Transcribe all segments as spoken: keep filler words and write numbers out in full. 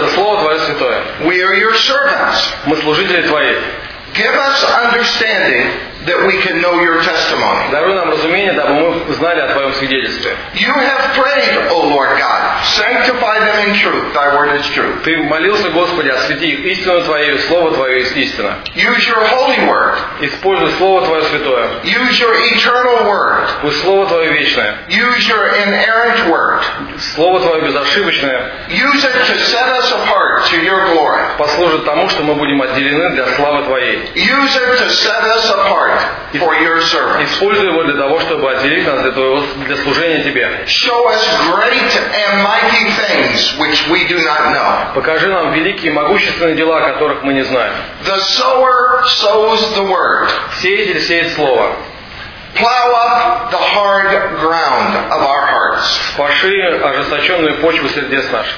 это Слово Твое святое. We are your servants. Мы служители Твои. Give us understanding that we can know your testimony. Даруй нам разумение, дабы мы знали о Твоем свидетельстве. You have prayed, O Lord God, sanctify them in truth. Thy word is true. Ты молился, Господи, освети их истину Твою, Слово Твое есть истина. Use your holy word. Используй Слово Твое святое. Use your eternal word. Пусть Слово Твое вечное. Use your inerrant word. Слово Твое безошибочное. Use it to set us apart to your glory. Послужит тому, что мы будем отделены для славы Твоей. Use it to set us apart for your service. Используй его для того, чтобы отделить нас для, твоего, для служения Тебе. Show us great and mighty things which we do not know. Покажи нам великие и могущественные дела, которых мы не знаем. The sower sows the word. Сеятель сеет Слово. Plow up the hard ground of our hearts. Спаши ожесточенную почву сердец наших.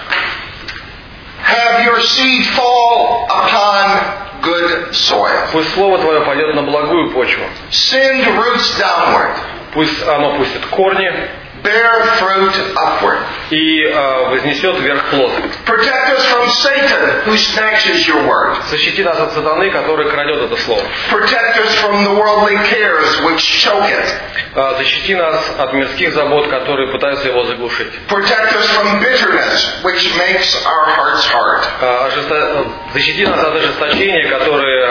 Have your seed fall upon good soil. Пусть Слово Твое пойдет на благую почву. Send roots downward. Пусть оно пустит корни. Bear fruit upward. И э, вознесет вверх плод. Protect us from Satan, who snatches your word. Защити нас от сатаны, который крадет это слово. Protect us from the worldly cares which choke it. Э, защити нас от мирских забот, которые пытаются его заглушить. Protect us from bitterness, which makes our hearts hard. Э, ожесто... Защити нас от ожесточения, которые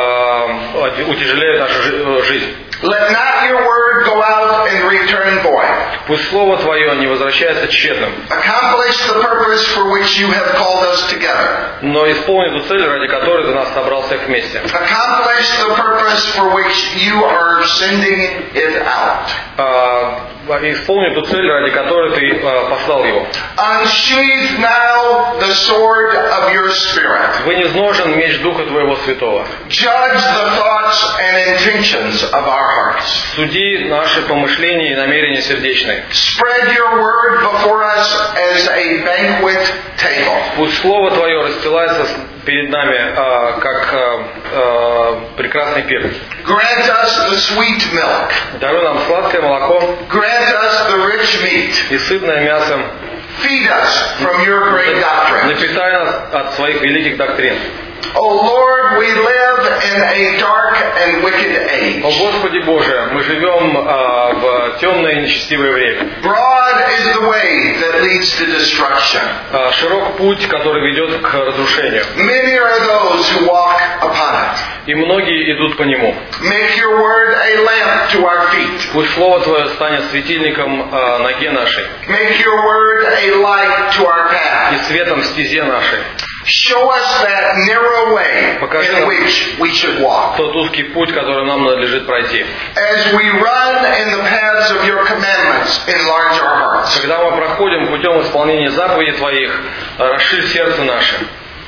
э, утяжеляют нашу жизнь. Let not your word go out and return void. Пусть Слово Твое не возвращается тщетным. Accomplish the purpose for which you have called us together. Но исполни ту цель, ради которой Ты нас собрал всех вместе. Accomplish the purpose for which you are sending it out. Исполни ту цель, ради которой Ты послал его. Unsheathe now the sword of your spirit. Вынизножен меч Духа Твоего Святого. Judge the thoughts and intentions of our hearts. Суди наши помышления и намерения сердечные. Spread your word before us as a banquet table. Пусть Слово Твое расстилается перед нами, э, как э, э, прекрасный пир. Grant us the sweet milk. Даруй нам сладкое молоко. Grant us the rich meat. И сытное мясо. Feed us from your great doctrine. Напитай нас от своих великих доктрин. O Lord, we live in a dark and wicked age. О Господи Боже, мы живем э, в темное и нечестивое время. Broad is the way that leads to destruction. Э, широк путь, который ведет к разрушению. Many are those who walk upon it. И многие идут по нему. Make your word a lamp to our feet. Пусть Слово Твое станет светильником э, ноге нашей. Make your word a light to our path. И светом в стезе нашей. Show us that narrow way in which we should walk. Тот узкий путь, который нам надлежит пройти. As we run in the paths of your commandments, enlarge our hearts. Когда мы проходим путем исполнения заповедей Твоих, расширь сердце наше.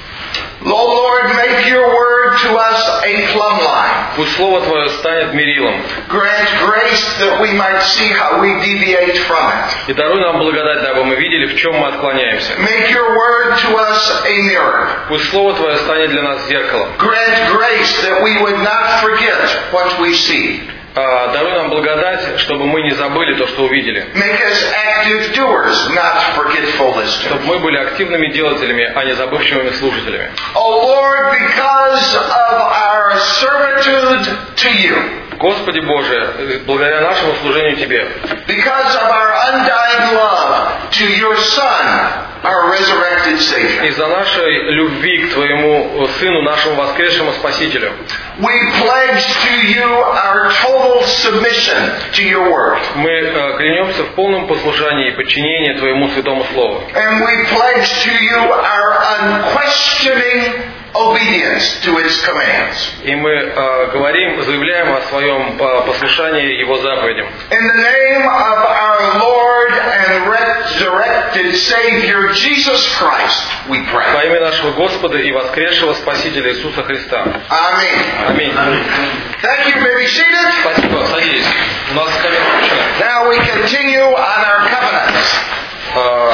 Oh Lord, make your word to us a plumb line. Пусть Слово Твое станет мерилом. Grant grace that we might see how we deviate from it. И даруй нам благодать, дабы мы видели, в чем мы отклоняемся. Make your word to us a mirror. Пусть Слово Твое станет для нас зеркалом. Grant grace that we would not forget what we see. Даруй нам благодать, чтобы мы не забыли то, что увидели. Make us active doers, not forgetful listeners. Чтобы мы были активными делателями, а не забывчивыми слушателями. Oh Lord, because of our servitude to you. Господи Боже, благодаря нашему служению Тебе. Because of our undying love to your Son, our resurrected Savior. Из-за нашей любви к Твоему Сыну, нашему воскресшему Спасителю. We pledge to you our total submission to your word. Мы э, клянемся в полном послушании и подчинении Твоему Святому Слову. And we pledge to you our unquestioning obedience to its commands. И мы э, говорим, заявляем о своем э, послушании Его заповедям. In the name of our Lord and resurrected Savior Jesus Christ, we pray. Во имя нашего Господа и воскресшего Спасителя Иисуса Христа. Аминь. Аминь. Thank you. You may be seated. Спасибо. Садитесь. У нас камера включена. Now we continue on our covenants. Uh,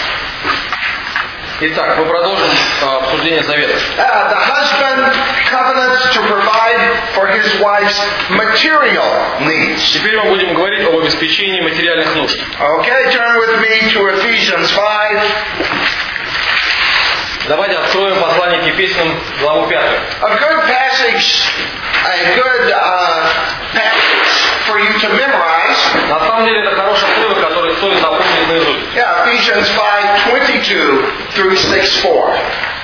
Итак, мы продолжим uh, обсуждение завета. Uh, the husband covenants to provide for his wife's material needs. Теперь мы будем говорить об обеспечении материальных нужд. Okay, turn with me to Ephesians five. Давайте откроем послание к Ефесянам, главу пятую. A good passage, a good uh, passage for you to memorize. На самом деле это хороший отрывок, который стоит запомнить наизусть. Yeah, Ephesians five twenty-two through six four.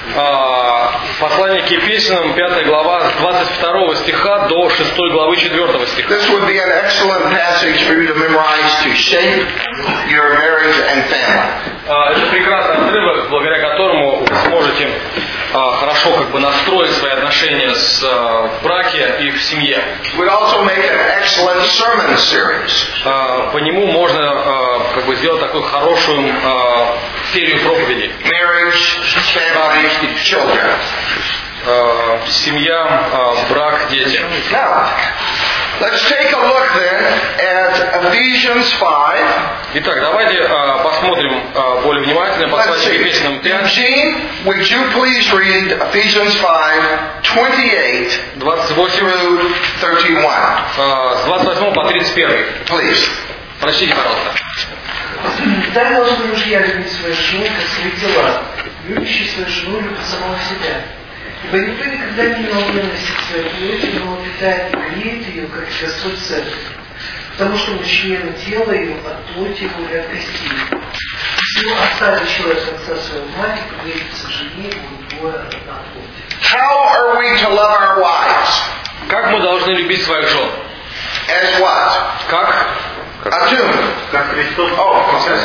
А, послание к Ефесянам, пятая глава, с двадцать второго стиха до шестой главы четвёртого стиха. This would be an excellent passage for you to memorize to shape your marriage and family. А, это прекрасный отрывок, благодаря которому вы сможете а, хорошо как бы настроить свои отношения с, а, в браке и в семье. Would also make an excellent sermon series. А, по нему можно а, как бы сделать такую хорошую а, серию проповедей. Marriage, family, children. А, семья, а, брак, дети. Now, let's take a look then at Ephesians five. Итак, давайте а, посмотрим а, более внимательно Let's послание к see. Ефесянам пять, Eugene, would you please read Ephesians five twenty-eight двадцать восемь, through thirty-one? а, с двадцать восьмого по тридцать первый. Please. Прочтите, пожалуйста. Так должны мужья любить своих жен, как свои дела. Любящий свою жену любит самого себя. Ибо никто никогда не имел ненависти к своей плоти, но он питает и греет ее, как Господь церковь. Потому что мы члены тела ее от плоти его и от костей. Всего оставит человек отца своего мать, и пригодится к жене, и будет двое одна плоть. How are we to love our wives? Как мы должны любить своих жен? As what? Как? Attuned. Как Христос. Oh, okay.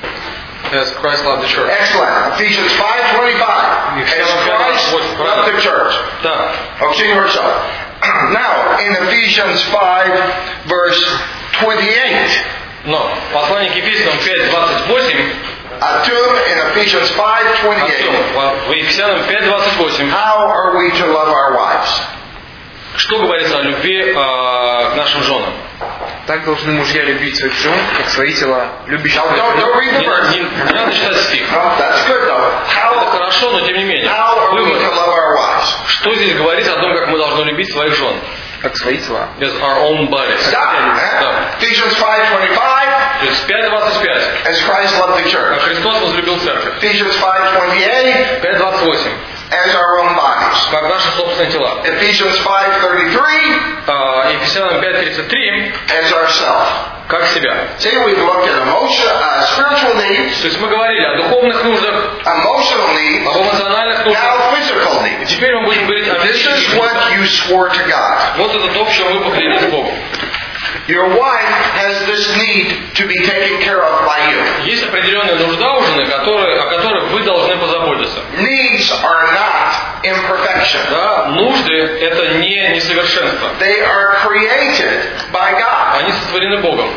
As Christ loved the church. Excellent. Ephesians five twenty-five. As Christ loved the church. Да. Okay, yourself. Now, in Ephesians five, verse twenty-eight, Но послание к Ефесянам пять двадцать восемь, attuned in Ephesians five twenty-eight. в Ефесянам пять двадцать восемь, How are we to love our wives? что говорится о любви э, к нашим женам? Так должны мужья любить своих жен, как свои тела. Любящие Now, своих don't, don't read the Не, verse. не- не надо читать стих. Oh, that's good though. Это How, хорошо, но тем не менее. how are we Вывод. to love our wives? Что здесь говорится о том, как мы должны любить своих жен? как свои тела. As our own bodies. Да. Да. Ephesians five twenty-five, То есть пять двадцать пять. as Christ loved the Как church. Христос возлюбил церковь. Ephesians five twenty-eight, пять двадцать восемь. as our own bodies. Как наши собственные тела. Ephesians five thirty-three, А, Ефесянам пять тридцать три. as ourself. Как себя. See, we've looked at emotion, uh, spiritual needs, То есть мы говорили о духовных нуждах, emotional needs, об эмоциональных нуждах. now physical needs. Теперь мы будем говорить о This is физических what нуждах. you swore to God. Вот это то, в чем вы поклялись Богу. Your wife has this need to be taken care of by you. Есть определенная нужда у жены, которые, о которых вы должны позаботиться. Needs are not imperfection. Да, нужды – это не несовершенство. They are created by God. Они сотворены Богом.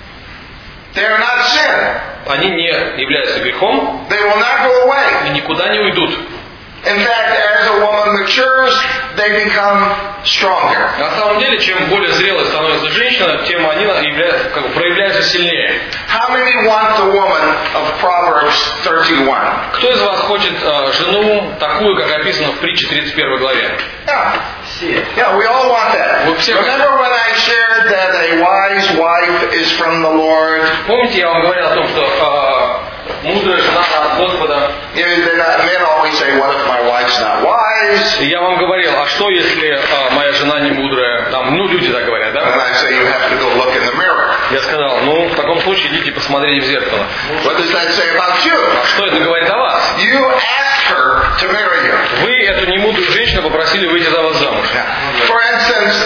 They are not sin. Они не являются грехом They will not go away. и никуда не уйдут. In fact, as a woman matures, they become stronger. На самом деле, чем более зрелой становится женщина, тем они являются, как бы, проявляются сильнее. How many want the woman of Proverbs thirty-one? Кто из вас хочет э, жену такую, как описано в притче тридцать первой главе? Yeah. Yeah, we all want that. Вы все Remember when I shared that a wise wife is from the Lord? Помните, я вам говорил о том, что э, мудрая жена от Господа. You know, then, uh, men always say, what if my wife's not wise? И я вам говорил, а что если э, моя жена не мудрая? Там, ну, люди так говорят, And да? I say, you have to go look in the mirror. Я сказал, ну, в таком случае идите посмотрите в зеркало. What does that say about you? А что это говорит о вас? You asked her to marry you. Вы эту немудрую женщину попросили выйти за вас замуж. For instance,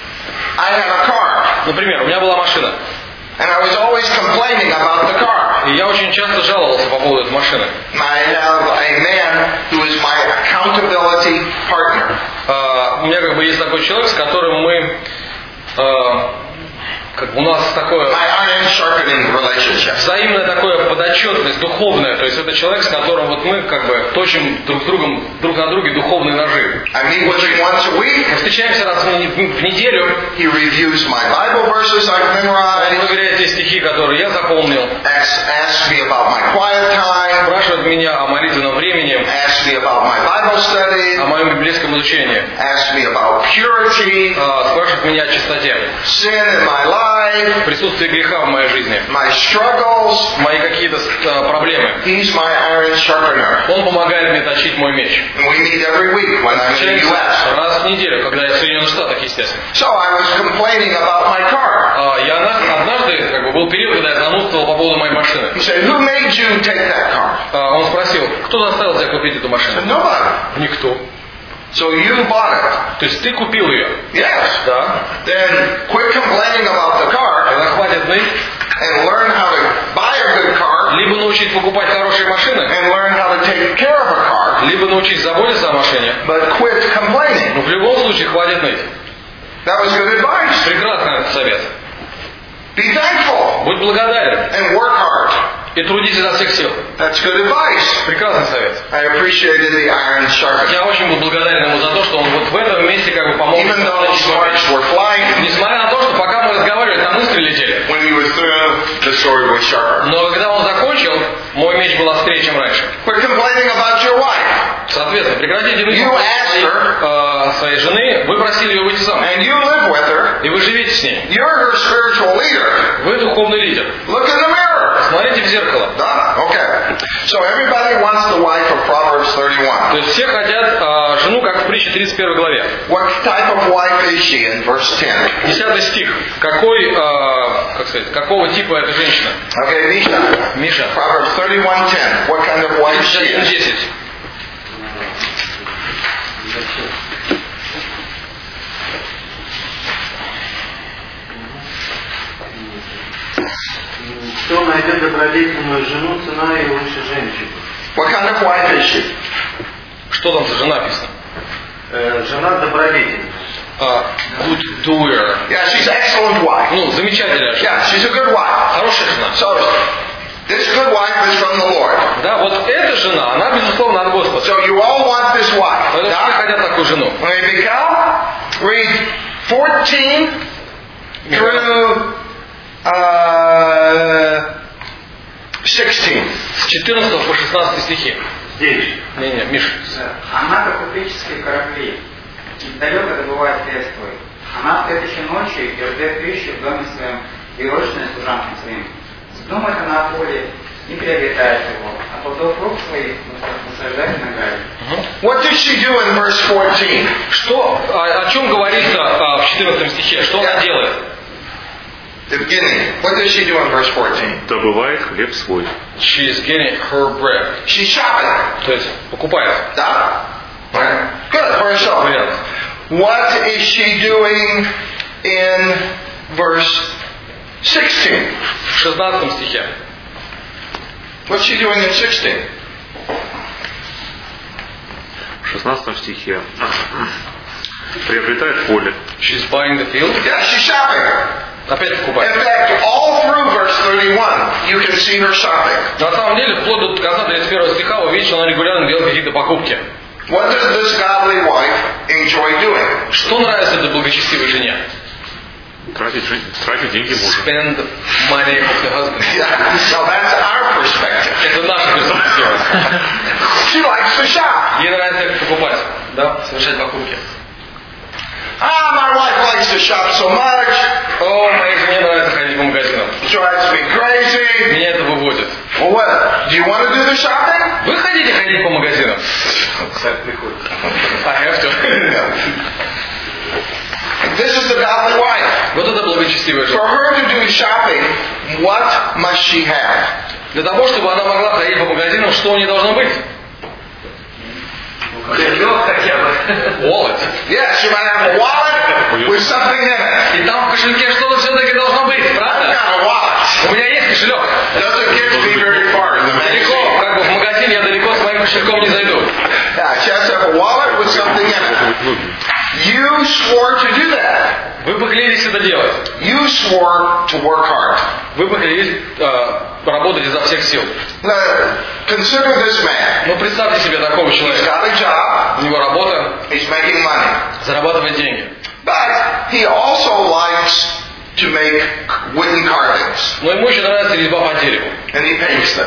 I had a car, Например, у меня была машина. and I was always complaining about the car. И я очень часто жаловался по поводу этой машины. I have a man who is my accountability partner. А, у меня как бы есть такой человек, с которым мы... а, как бы у нас такое... My iron sharpening relationship. Взаимная такое подотчетность духовная. То есть это человек, с которым вот мы как бы точим друг с другом, друг на друге духовные ножи. I meet with him once a week. Мы встречаемся раз в не- в неделю. He reviews my Bible verses I've Он memorized. проверяет те стихи, которые я запомнил. Asks, asks me about my quiet time. Спрашивает меня о молитвенном времени, Asks me about my Bible study. о моем библейском изучении. Asks me about purity, А, спрашивает меня о чистоте. sin in my life, Присутствие греха в моей жизни. my struggles. troubles, мои какие-то э, проблемы. he's my iron sharpener. Он помогает мне точить мой меч. And we meet every week when I'm in the Встречаемся U S. раз в неделю, когда я в Соединенных Штатах, естественно. So I was complaining about my car. А, Я одна- однажды, как бы, был период, когда я занудствовал по поводу моей машины. He said, who made you take that car? А, Он спросил, кто заставил тебя купить эту I said, машину? nobody. Никто. So you bought it. То есть ты купил ее? Yes. Да. Then quit complaining about the car Тогда хватит ныть. and learn how to buy a good car Либо научить покупать хорошие машины, and learn how to take care of a car. либо научить заботиться о машине. But quit complaining. Но в любом случае хватит ныть. That was good advice. Прекрасный совет. Be thankful Будь благодарен and work hard. и трудись изо всех сил. That's good advice. Прекрасный совет. I appreciated the iron sharpening. Я очень был благодарен ему за то, что он вот в этом месте как бы помог. Even though the sparks were flying Несмотря на то, что пока мы разговаривали, там искры летели. when he was through, the sword was sharper. Но когда он закончил, мой меч был острее, чем раньше. Quit complaining about your wife. Соответственно, прекратите ныть You по поводу asked своей, her. э, своей жены, вы просили ее выйти замуж. And you live with her. И вы живете с ней. You're her spiritual leader. Вы духовный лидер. Look in the mirror. Смотрите в зеркало. Done. Okay. So everybody wants the wife of Proverbs То thirty-one. есть все хотят э, жену, как в притче тридцать первой главе. What type of wife is she in verse ten? Десятый стих. Какой, э, как сказать, какого типа эта женщина? Okay, Misha. Миша. Proverbs thirty-one ten. What kind of wife she тридцать один is? десять. Кто найдет добродетельную жену, цена ее лучше женщины. What kind of wife is she? Что там за жена написано? Э, жена добродетельная. А, good doer. Yeah, she's an excellent wife. Ну, замечательная жена. Yeah, she's a good wife. Хорошая жена. So this good wife is from the Lord. Да, вот эта жена, она, безусловно, от Господа. So you all want this wife. Поэтому все Yeah? хотят такую жену. When you become, read fourteen through uh, sixteen. С четырнадцатого по шестнадцатый стихи. Здесь. Не-не, Миша. Она, как купеческие корабли, далеко добывает хлеб свой. Она встает еще ночью и ждет пищу в доме своем и рощной служанкам своим. Думает она о поле и приобретает его, а плодов рук своих наслаждает ногами. What did she do in verse fourteen? Что, о, о чем говорится а, в четырнадцатом стихе? Что она делает? The beginning. What does she do in verse fourteen? Добывает хлеб свой. She is getting her bread. She's shopping. То есть покупает. Да? Right. Good for herself. Вариант. What is she doing in verse sixteen? В шестнадцатом стихе. What's she doing in sixteen? В шестнадцатом стихе. Приобретает поле. She's buying the field. Yeah, she's shopping. Опять In покупает. fact, all through verse thirty-one, you can see her shopping. На самом деле, вплоть до конца тридцать первого стиха вы видите, что она регулярно делает какие-то покупки. What does this godly wife enjoy doing? Что нравится этой благочестивой жене? Тратить, жен- тратить деньги мужа. Spend money of the husband. Yeah, so that's our perspective. Это наша перспектива. She likes to shop. Ей нравится покупать, да, совершать покупки. Ah, my wife likes to shop so much. О, моей жене нравится ходить по магазинам. Drives me crazy. Меня это выводит. Well, what? Do you want to do the shopping? Вы хотите ходить по магазинам? I have to. This is the godly wife. Вот это благочестивая For жена. her to do shopping, what must she have? Для того, чтобы она могла ходить по магазинам, что у нее должно быть? Кошелек хотя бы. Wallet. Yes, she might have a wallet with something in it. И там в кошельке что-то все-таки должно быть, I've правда? got a wallet. У меня есть кошелек. Doesn't get me very far in the Далеко, magazine. как бы в магазин я далеко с моим кошельком не зайду. Yeah, she has to have a wallet with something in it. You swore to do that. Вы поклялись это делать. You swore to work hard. Вы поклялись э, работать изо всех сил. Now, consider this man. Ну, представьте себе такого He's человека. got a job. У него работа, He's making money. зарабатывает деньги. But he also likes to make wooden carvings. Но ему еще нравится резьба по дереву. And he paints them.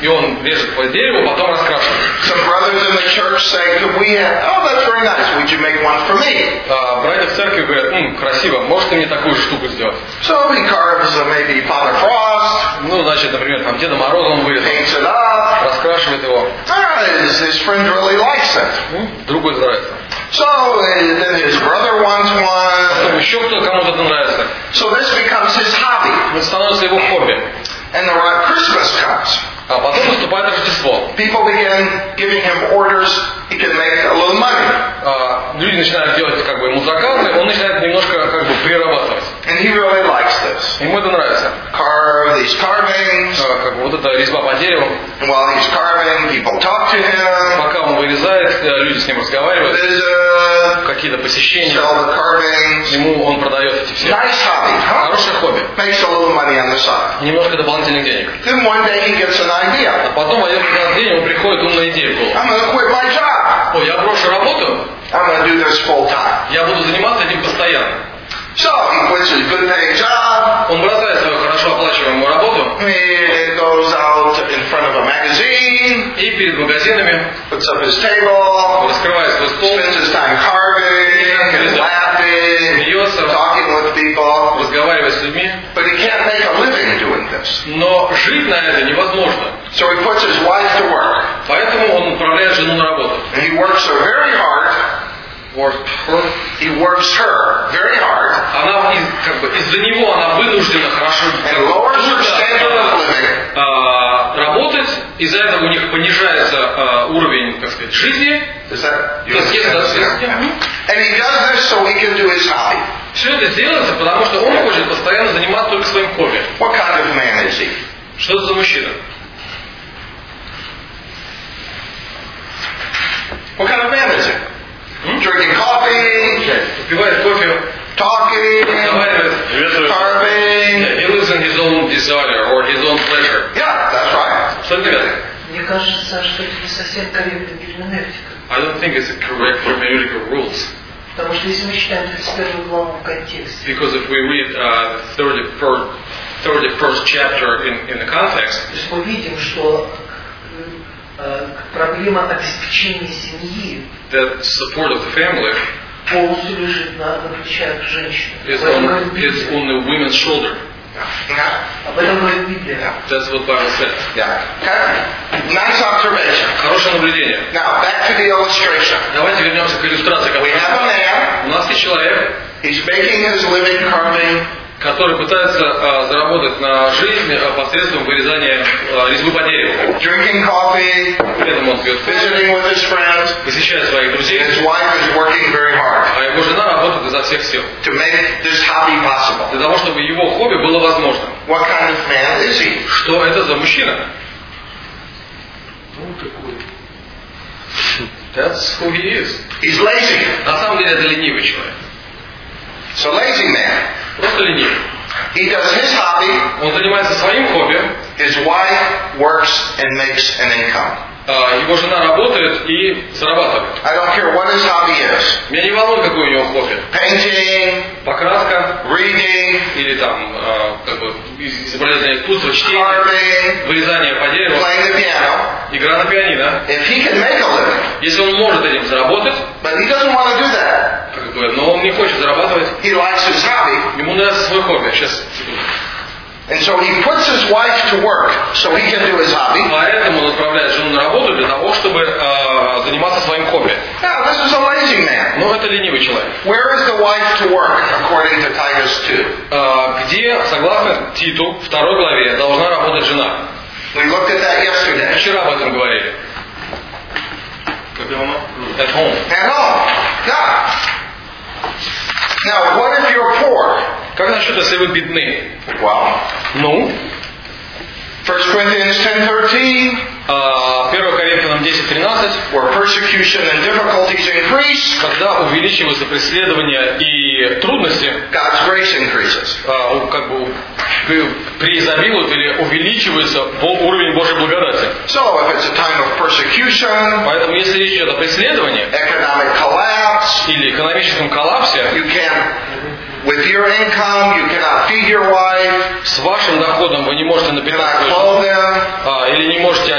И он режет по дереву, потом раскрашивает. Some brothers in the church say, could we have, oh, that's very nice. Would you make one for me? А братья в церкви говорят, м, красиво, может ты мне такую же штуку сделать? So he carves uh, maybe Father Frost, Ну, значит, например, там Деда Мороза он вырезал, paints it up. раскрашивает его. Ah, his, his friend really likes it. Ну, другу это нравится. So uh, then his brother wants Потом one. еще кто кому-то это нравится. So this becomes his hobby. Это становится его хобби. And the uh, Christmas comes. А потом наступает Рождество. People begin giving him orders. He can make a little money. А, люди начинают делать как бы ему заказы, он начинает немножко как бы прирабатывать. And he really likes this. Ему это нравится. Carve these carvings. А, как бы вот эта резьба по дереву. And while he's carving, people talk to him. Пока он вырезает, люди с ним разговаривают, Visit, какие-то посещения. sell the carvings. Ему он продает эти все. Nice hobby, huh? Хорошее хобби. Makes a little money on the side. Немножко дополнительных денег. Then one day he gets an А idea. потом в один прекрасный день ему приходит умная идея в голову. I'm going to quit my job. О, я брошу работу, I'm going to do this full time. я буду заниматься этим постоянно. So he quits his good paying job. Он бросает свою хорошо оплачиваемую работу He goes out in front of a magazine, и перед магазинами puts up his table, раскрывает свой стол, spends his time carving and laughing, смеется, talking with people. разговаривает с людьми. But he can't make a living doing this. Но жить на это невозможно. So he puts his wife to work. Поэтому он отправляет жену на работу. And he works her very hard. He works her very hard. Она из- как бы из-за него она вынуждена хорошо And lowers her standard of living. а, работать. Из-за этого у них понижается а, уровень, так сказать, жизни. Is that, you То есть, understand если- this? Yeah. And he does this so he can do his hobby. Все это делается, потому что он хочет постоянно заниматься только своим хобби. What kind of man is he? Что это за мужчина? What kind of man is he? М? Drinking coffee, Попивает кофе, talking, разговаривает. carving. He lives in his own desire or his own pleasure. Yeah, that's right. Что это говорят? Мне кажется, что это не совсем корректная герменевтика. I don't think it's a correct hermeneutical rules. Потому что если мы читаем тридцать первую главу в контексте, Because if we read uh, thirty-first, thirty-first chapter in, in the context, то есть мы видим, что э, проблема обеспечения семьи that support of the family полностью лежит на, на плечах женщины. is Об этом on, говорит is Библия. on the women's shoulder. Yeah. Об этом говорит Библия. That's what Bible says. Yeah. Okay. Nice observation. Хорошее наблюдение. Now, back to the illustration. Давайте вернемся к иллюстрации. We которую- have a man. У нас есть человек, He's making his living carving. который пытается а, заработать на жизнь а, посредством вырезания а, резьбы по дереву. Drinking coffee, При этом он пьет кофе, visiting with his friends. посещает своих друзей, His wife is working very hard а его жена работает изо всех сил. to make this hobby possible. Для того, чтобы его хобби было возможным. What kind of man is he? Что это за мужчина? That's who he is. He's lazy. На самом деле это ленивый человек. It's a lazy man. Просто ленивый. He does his hobby. Он занимается своим хобби. His wife works and makes an income. а, Его жена работает и зарабатывает. I don't care what his hobby is. Меня не волнует, какое у него хобби. Painting, Покраска reading, или там а, как бы изобразительное искусство, чтение, carving, вырезание по дереву, playing the piano. игра на пианино. If he can make a living, Если он может этим заработать, but he doesn't want to do that. как бы, но он не хочет зарабатывать, He likes his hobby. ему нравится свой хобби. Сейчас. And so he puts his wife to work so he can do his hobby. Поэтому он отправляет жену на работу для того, чтобы а, заниматься своим хобби. Now, this is a lazy man. Но это ленивый человек. Where is the wife to work according to Titus two? А, где, согласно Титу, второй главе, должна работать жена? We looked at that yesterday. Вчера об этом говорили. Как дома? At home. At home. Yeah. Now, what if you're poor? Как насчет, если вы бедны? Well, Ну, First Corinthians ten thirteen, а, первое Коринфянам десять тринадцать, where persecution and difficulties increase, когда увеличиваются преследования и трудности, God's grace increases. а, у- как бы при- преизобилуют или увеличивается бо- уровень Божьей благодати. So, if it's a time of persecution, Поэтому, если речь идет о преследовании economic collapse, или экономическом коллапсе, you can't, with your income, you cannot feed your wife, с вашим доходом вы не можете you напитать cannot свою clothe жену, them, а, или не можете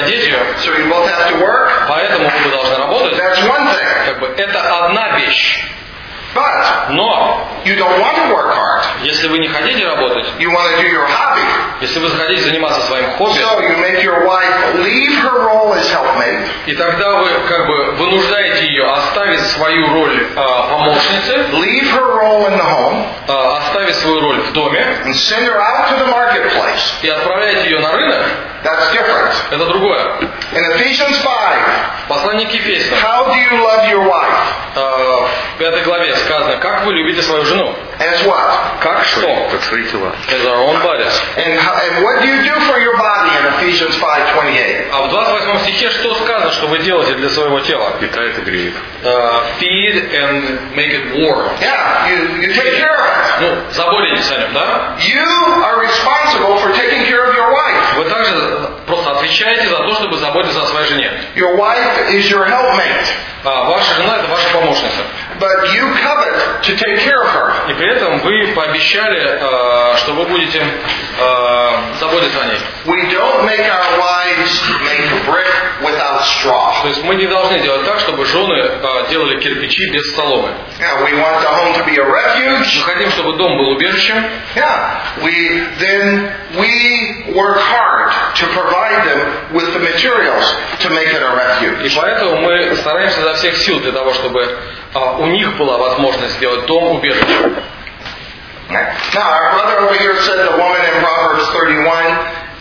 одеть ее, so you both have to work. поэтому вы должны работать. That's one thing. Как бы это одна вещь. But Но you don't want to work hard. если вы не хотите работать, You want to do your hobby. если вы захотите заниматься своим хобби, So you make your wife leave her role as helpmate и тогда вы как бы вынуждаете ее оставить свою роль а, помощницы, leave her role in the home а, оставить свою роль в доме and send her out to the marketplace. и отправляете ее на рынок, That's different. это другое. In Ephesians five, Послание к Ефесянам, how do you love your wife? а, в пятой главе сказано, как вы любите свою жену. As what? Как что? Как свои тела. As our own bodies. And, how- and what do you do for your body in Ephesians five twenty-eight? А в двадцать восьмом стихе что сказано, что вы делаете для своего тела? Питает и греет. Uh, feed and make it warm. Yeah, you, you take care of it. Ну, заботитесь о нем, да? You are responsible for taking care of your wife. Вы также просто отвечаете за то, чтобы заботиться о своей жене. Your wife is your helpmate, А ваша жена — это ваша помощница. but you covet to take care of her. И при этом вы пообещали, э, что вы будете э, заботиться о ней. We don't make our wives make a brick without straw. То есть мы не должны делать так, чтобы жены э, делали кирпичи без соломы. Yeah, we want the home to be a refuge. Мы хотим, чтобы дом был убежищем. Yeah, we then we work hard to provide them with the materials to make it a И refuge. поэтому мы стараемся изо всех сил для того, чтобы а, у них была возможность сделать дом убежищем. Now, our brother over here said the woman in Proverbs thirty-one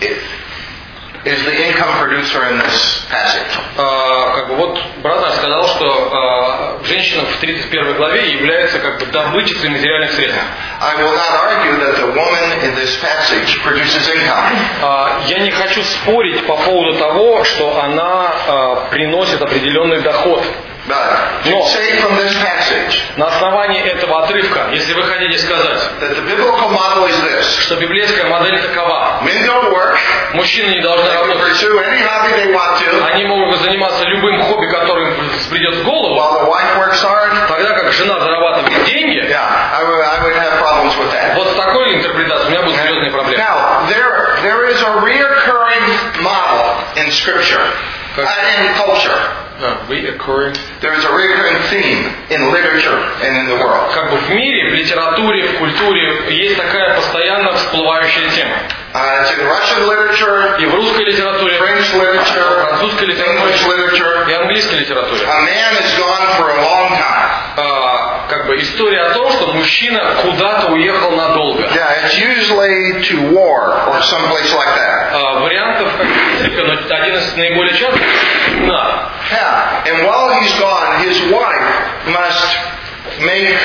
is the income producer in this passage. А, как бы вот брат наш сказал, что а, женщина в тридцать первой главе является как бы добытчицей материальных средств. I will not argue that the woman in this passage produces income. А, я не хочу спорить по поводу того, что она а, приносит определенный доход. But to No. say from this passage На основании этого отрывка, если вы хотите сказать, that the biblical model is this: что библейская модель такова, men don't work, мужчины не должны they can работать, pursue any hobby they want to, они могут заниматься любым хобби, которое им придет в голову, while the wife works hard. тогда как жена зарабатывает деньги. Yeah, I would, I would have problems with that. Вот с такой интерпретацией у меня будут серьезные проблемы. Now, there, there is a reoccurring model in Scripture, uh, in culture. Reoccurring. There is a recurring theme in literature and in the world. Как бы в мире, в литературе, в культуре есть такая постоянно всплывающая тема. Uh, it's in Russian literature, И в русской литературе, French в literature, французской English литературе, literature. и английской литературе. A man is gone for a long time. А, как бы история о том, что мужчина куда-то уехал надолго. Yeah, it's usually to war or someplace like that. А, вариантов, как несколько, но один из наиболее частых — на. Yeah, and while he's gone, his wife must make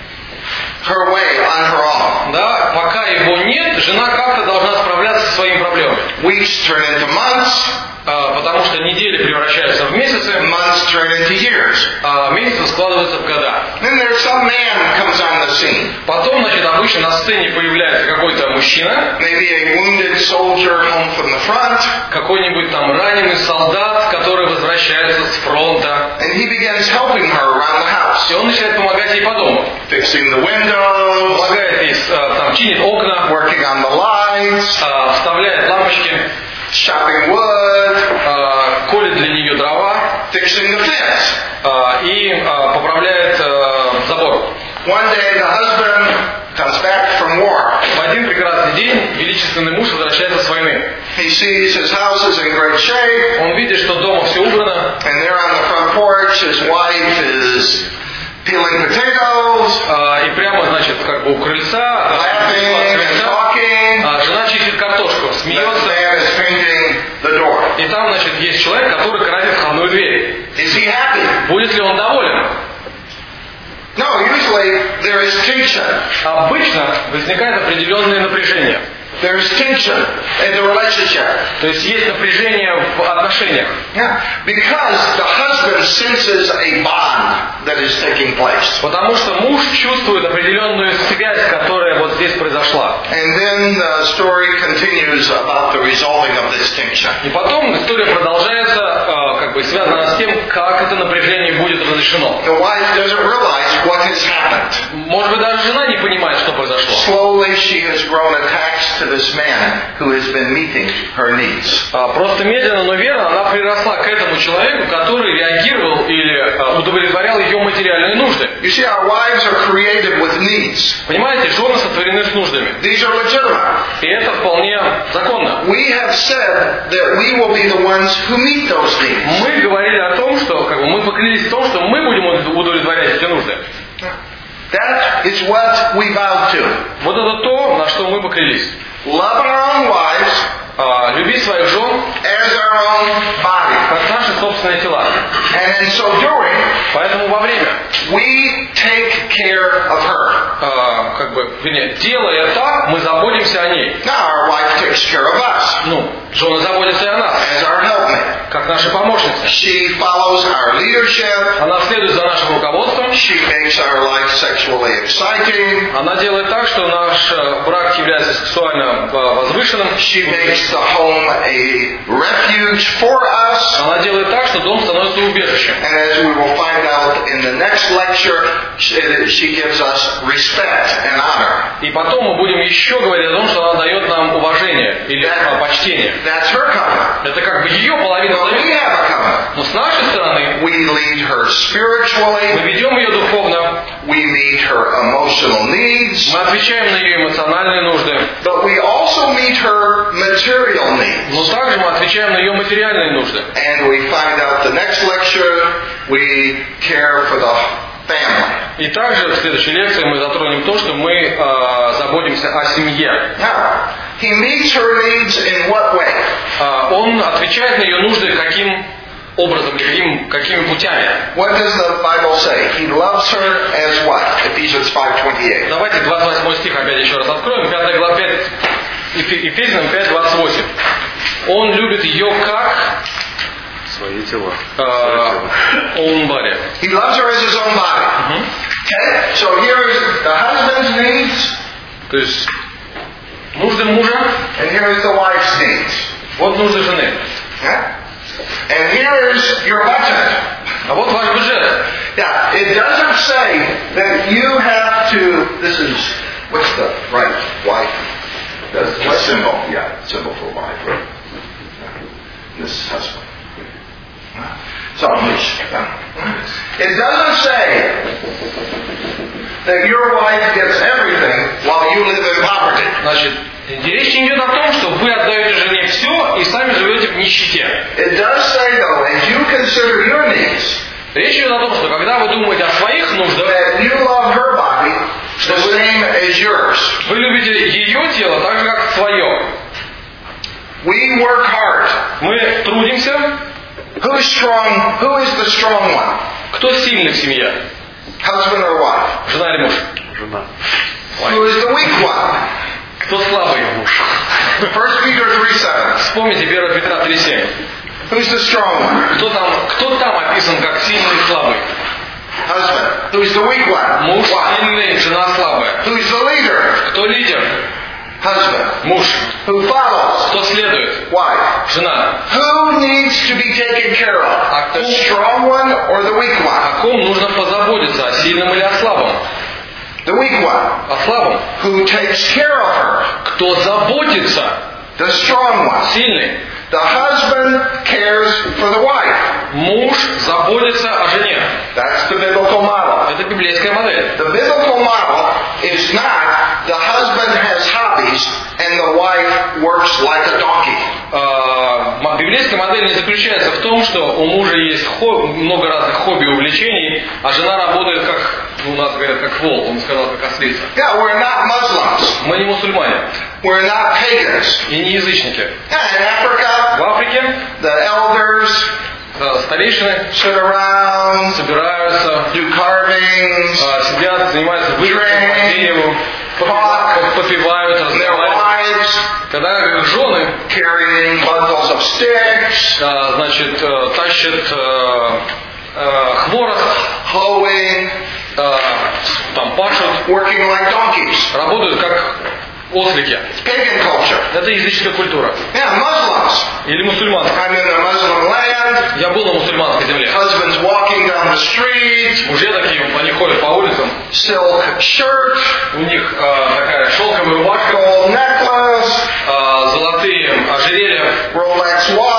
her way on her own. Да, пока его нет, жена как-то должна справляться со своими проблемами. Weeks turn into months, А, потому что недели превращаются в месяцы, months turn into years. а месяцы складываются в года. Then there's some man comes on the scene. Потом, значит, обычно на сцене появляется какой-то мужчина, Maybe a wounded soldier home from the front, какой-нибудь там раненый солдат, который возвращается с фронта. and he begins helping her around the house, И он начинает помогать ей по дому. fixing the windows, Помогает ей, а, там, чинит окна, working on the lights, а, вставляет лампочки, chopping wood, а, колет для нее дрова fixing the fence. а, и а, поправляет а, забор. One day the husband comes back from war. В один прекрасный день величественный муж возвращается с войны. He sees his house is in great shape, Он видит, что дома все убрано, and there on the front porch his wife is peeling potatoes, а, и прямо, значит, как бы у крыльца, а, laughing and крыльца, talking. а, жена чистит картошку, The смеется. man is painting the door. И там, значит, есть человек, который красит входную дверь. Is he happy? Будет ли он доволен? No, usually there is tension. Обычно возникает определенное напряжение. There is tension in the relationship. То есть есть напряжение в отношениях. Yeah. Because the husband senses a bond that is taking place. Потому что муж чувствует определенную связь, которая вот здесь произошла. And then the story continues about the resolving of this tension. И потом история продолжается, э, как бы связана с тем, как это напряжение будет разрешено. The wife doesn't realize what has happened. Может быть, даже жена не понимает, что произошло. Slowly she has grown attached to this man who has been meeting her needs. А, Просто медленно, но верно она приросла к этому человеку, который реагировал или а, удовлетворял ее материальные нужды. You see, our wives are created with needs. Понимаете, жены сотворены с нуждами. These are legitimate. И это вполне законно. We have said that we will be the ones who meet those needs. Мы говорили о том, что как бы, мы поклялись в том, что мы будем удовлетворять эти нужды. That is what we vowed to. Вот это то, на что мы поклялись. Love our own wives А, любить своих жен as our own body. как наши собственные тела. And in so doing, Поэтому во время, we take care of her. а, как бы, вернее, делая так, мы заботимся о ней. Now our wife takes care of us Ну, жены заботятся и о нас, as our helpmate. как наши помощницы. She follows our leadership. Она следует за нашим руководством. She makes our life sexually exciting. Она делает так, что наш э, брак является сексуально э, возвышенным. She makes the home a refuge for us. Она делает так, что дом становится убежищем. And as we will find out in the next lecture, she she gives us respect and honor. И потом мы будем еще говорить о том, что она дает нам уважение или э, почтение. That's her covenant. Это как бы ее половина But we завета. have a covenant. Но с нашей стороны We lead her мы spiritually. ведем ее духовно, We meet her emotional needs. мы отвечаем на ее эмоциональные нужды, But we also meet her material needs. но также мы отвечаем на ее материальные нужды. And we find out the next lecture, we care for the family. И также в следующей лекции мы затронем то, что мы э, заботимся о семье. Now, he meets her needs in what way? Э, он отвечает на ее нужды каким образом, каким, какими путями. What does the Bible say? He loves her as what? Ephesians five twenty-eight. Давайте двадцать восьмой стих опять еще раз откроем. пятая глава, пять, Ефесянам пять двадцать восемь. Он любит ее как Свои тела. э, own body. He loves her as his own body. Okay? So here is the husband's needs, То есть нужды мужа, and here is the wife's needs. вот нужды жены. Okay? And here is your budget. А вот ваш бюджет. Yeah, it doesn't say that you have to, this is, what's the right wife? That's what symbol? Yeah, symbol for wife. Right? This is husband. So, it doesn't say that your wife gets everything while you live in poverty. Значит, речь не идет о том, что вы отдаете жене все и сами живете в нищете. It does say, though, as you consider your needs, Речь идет о том, что когда вы думаете о своих нуждах, that you love her body the same as yours. вы любите ее тело так же, как свое. We work hard. Мы трудимся. Who is strong? Who is the strong one? Кто сильный в семье? Husband or wife? Жена или муж? Жена. Who is the weak one? Кто слабый муж? First Peter three seven. Вспомните первое Петра три семь. Who's the strong one? Кто там, кто там описан как сильный и слабый? Husband. Who's the weak one? Муж Wife. сильный, жена слабая. Who's the leader? Кто лидер? Husband. Муж. Who follows? Кто следует? Wife. Жена. Who needs to be taken care of? The strong one or the weak one? О ком нужно позаботиться, о сильном или о слабом? The weak one. О слабом. Who takes care of her? Кто заботится? The strong one. Сильный. The husband cares for the wife. Муж заботится о жене. That's the biblical model. Это библейская модель. The biblical model is not the husband has hobbies and the wife works like a donkey. А, библейская модель не заключается в том, что у мужа есть хобби, много разных хобби и увлечений, а жена работает как, у нас говорят, как волк, он сказал, как ослица. Yeah, we're not Muslims. Мы не мусульмане We're not pagans. и не язычники. Yeah, in Africa, В Африке the elders э, старейшины sit around, собираются, do carvings, э, сидят, занимаются вырезкой по дереву, talk, попивают, their разговаривают. wives Когда жены carrying bundles of sticks, э, значит, э, тащат э, э, хворост, hoeing, э, там пашут, working like donkeys. работают как ослики. It's pagan culture. Это языческая культура. Yeah, Muslims. Или мусульманская. I'm in the Muslim land. Я был на мусульманской земле. Husbands walking down the street, Мужья такие, они ходят по улицам, silk shirt, у них э, такая шелковая рубашка, gold necklace, э, золотые ожерелья, Rolex watch,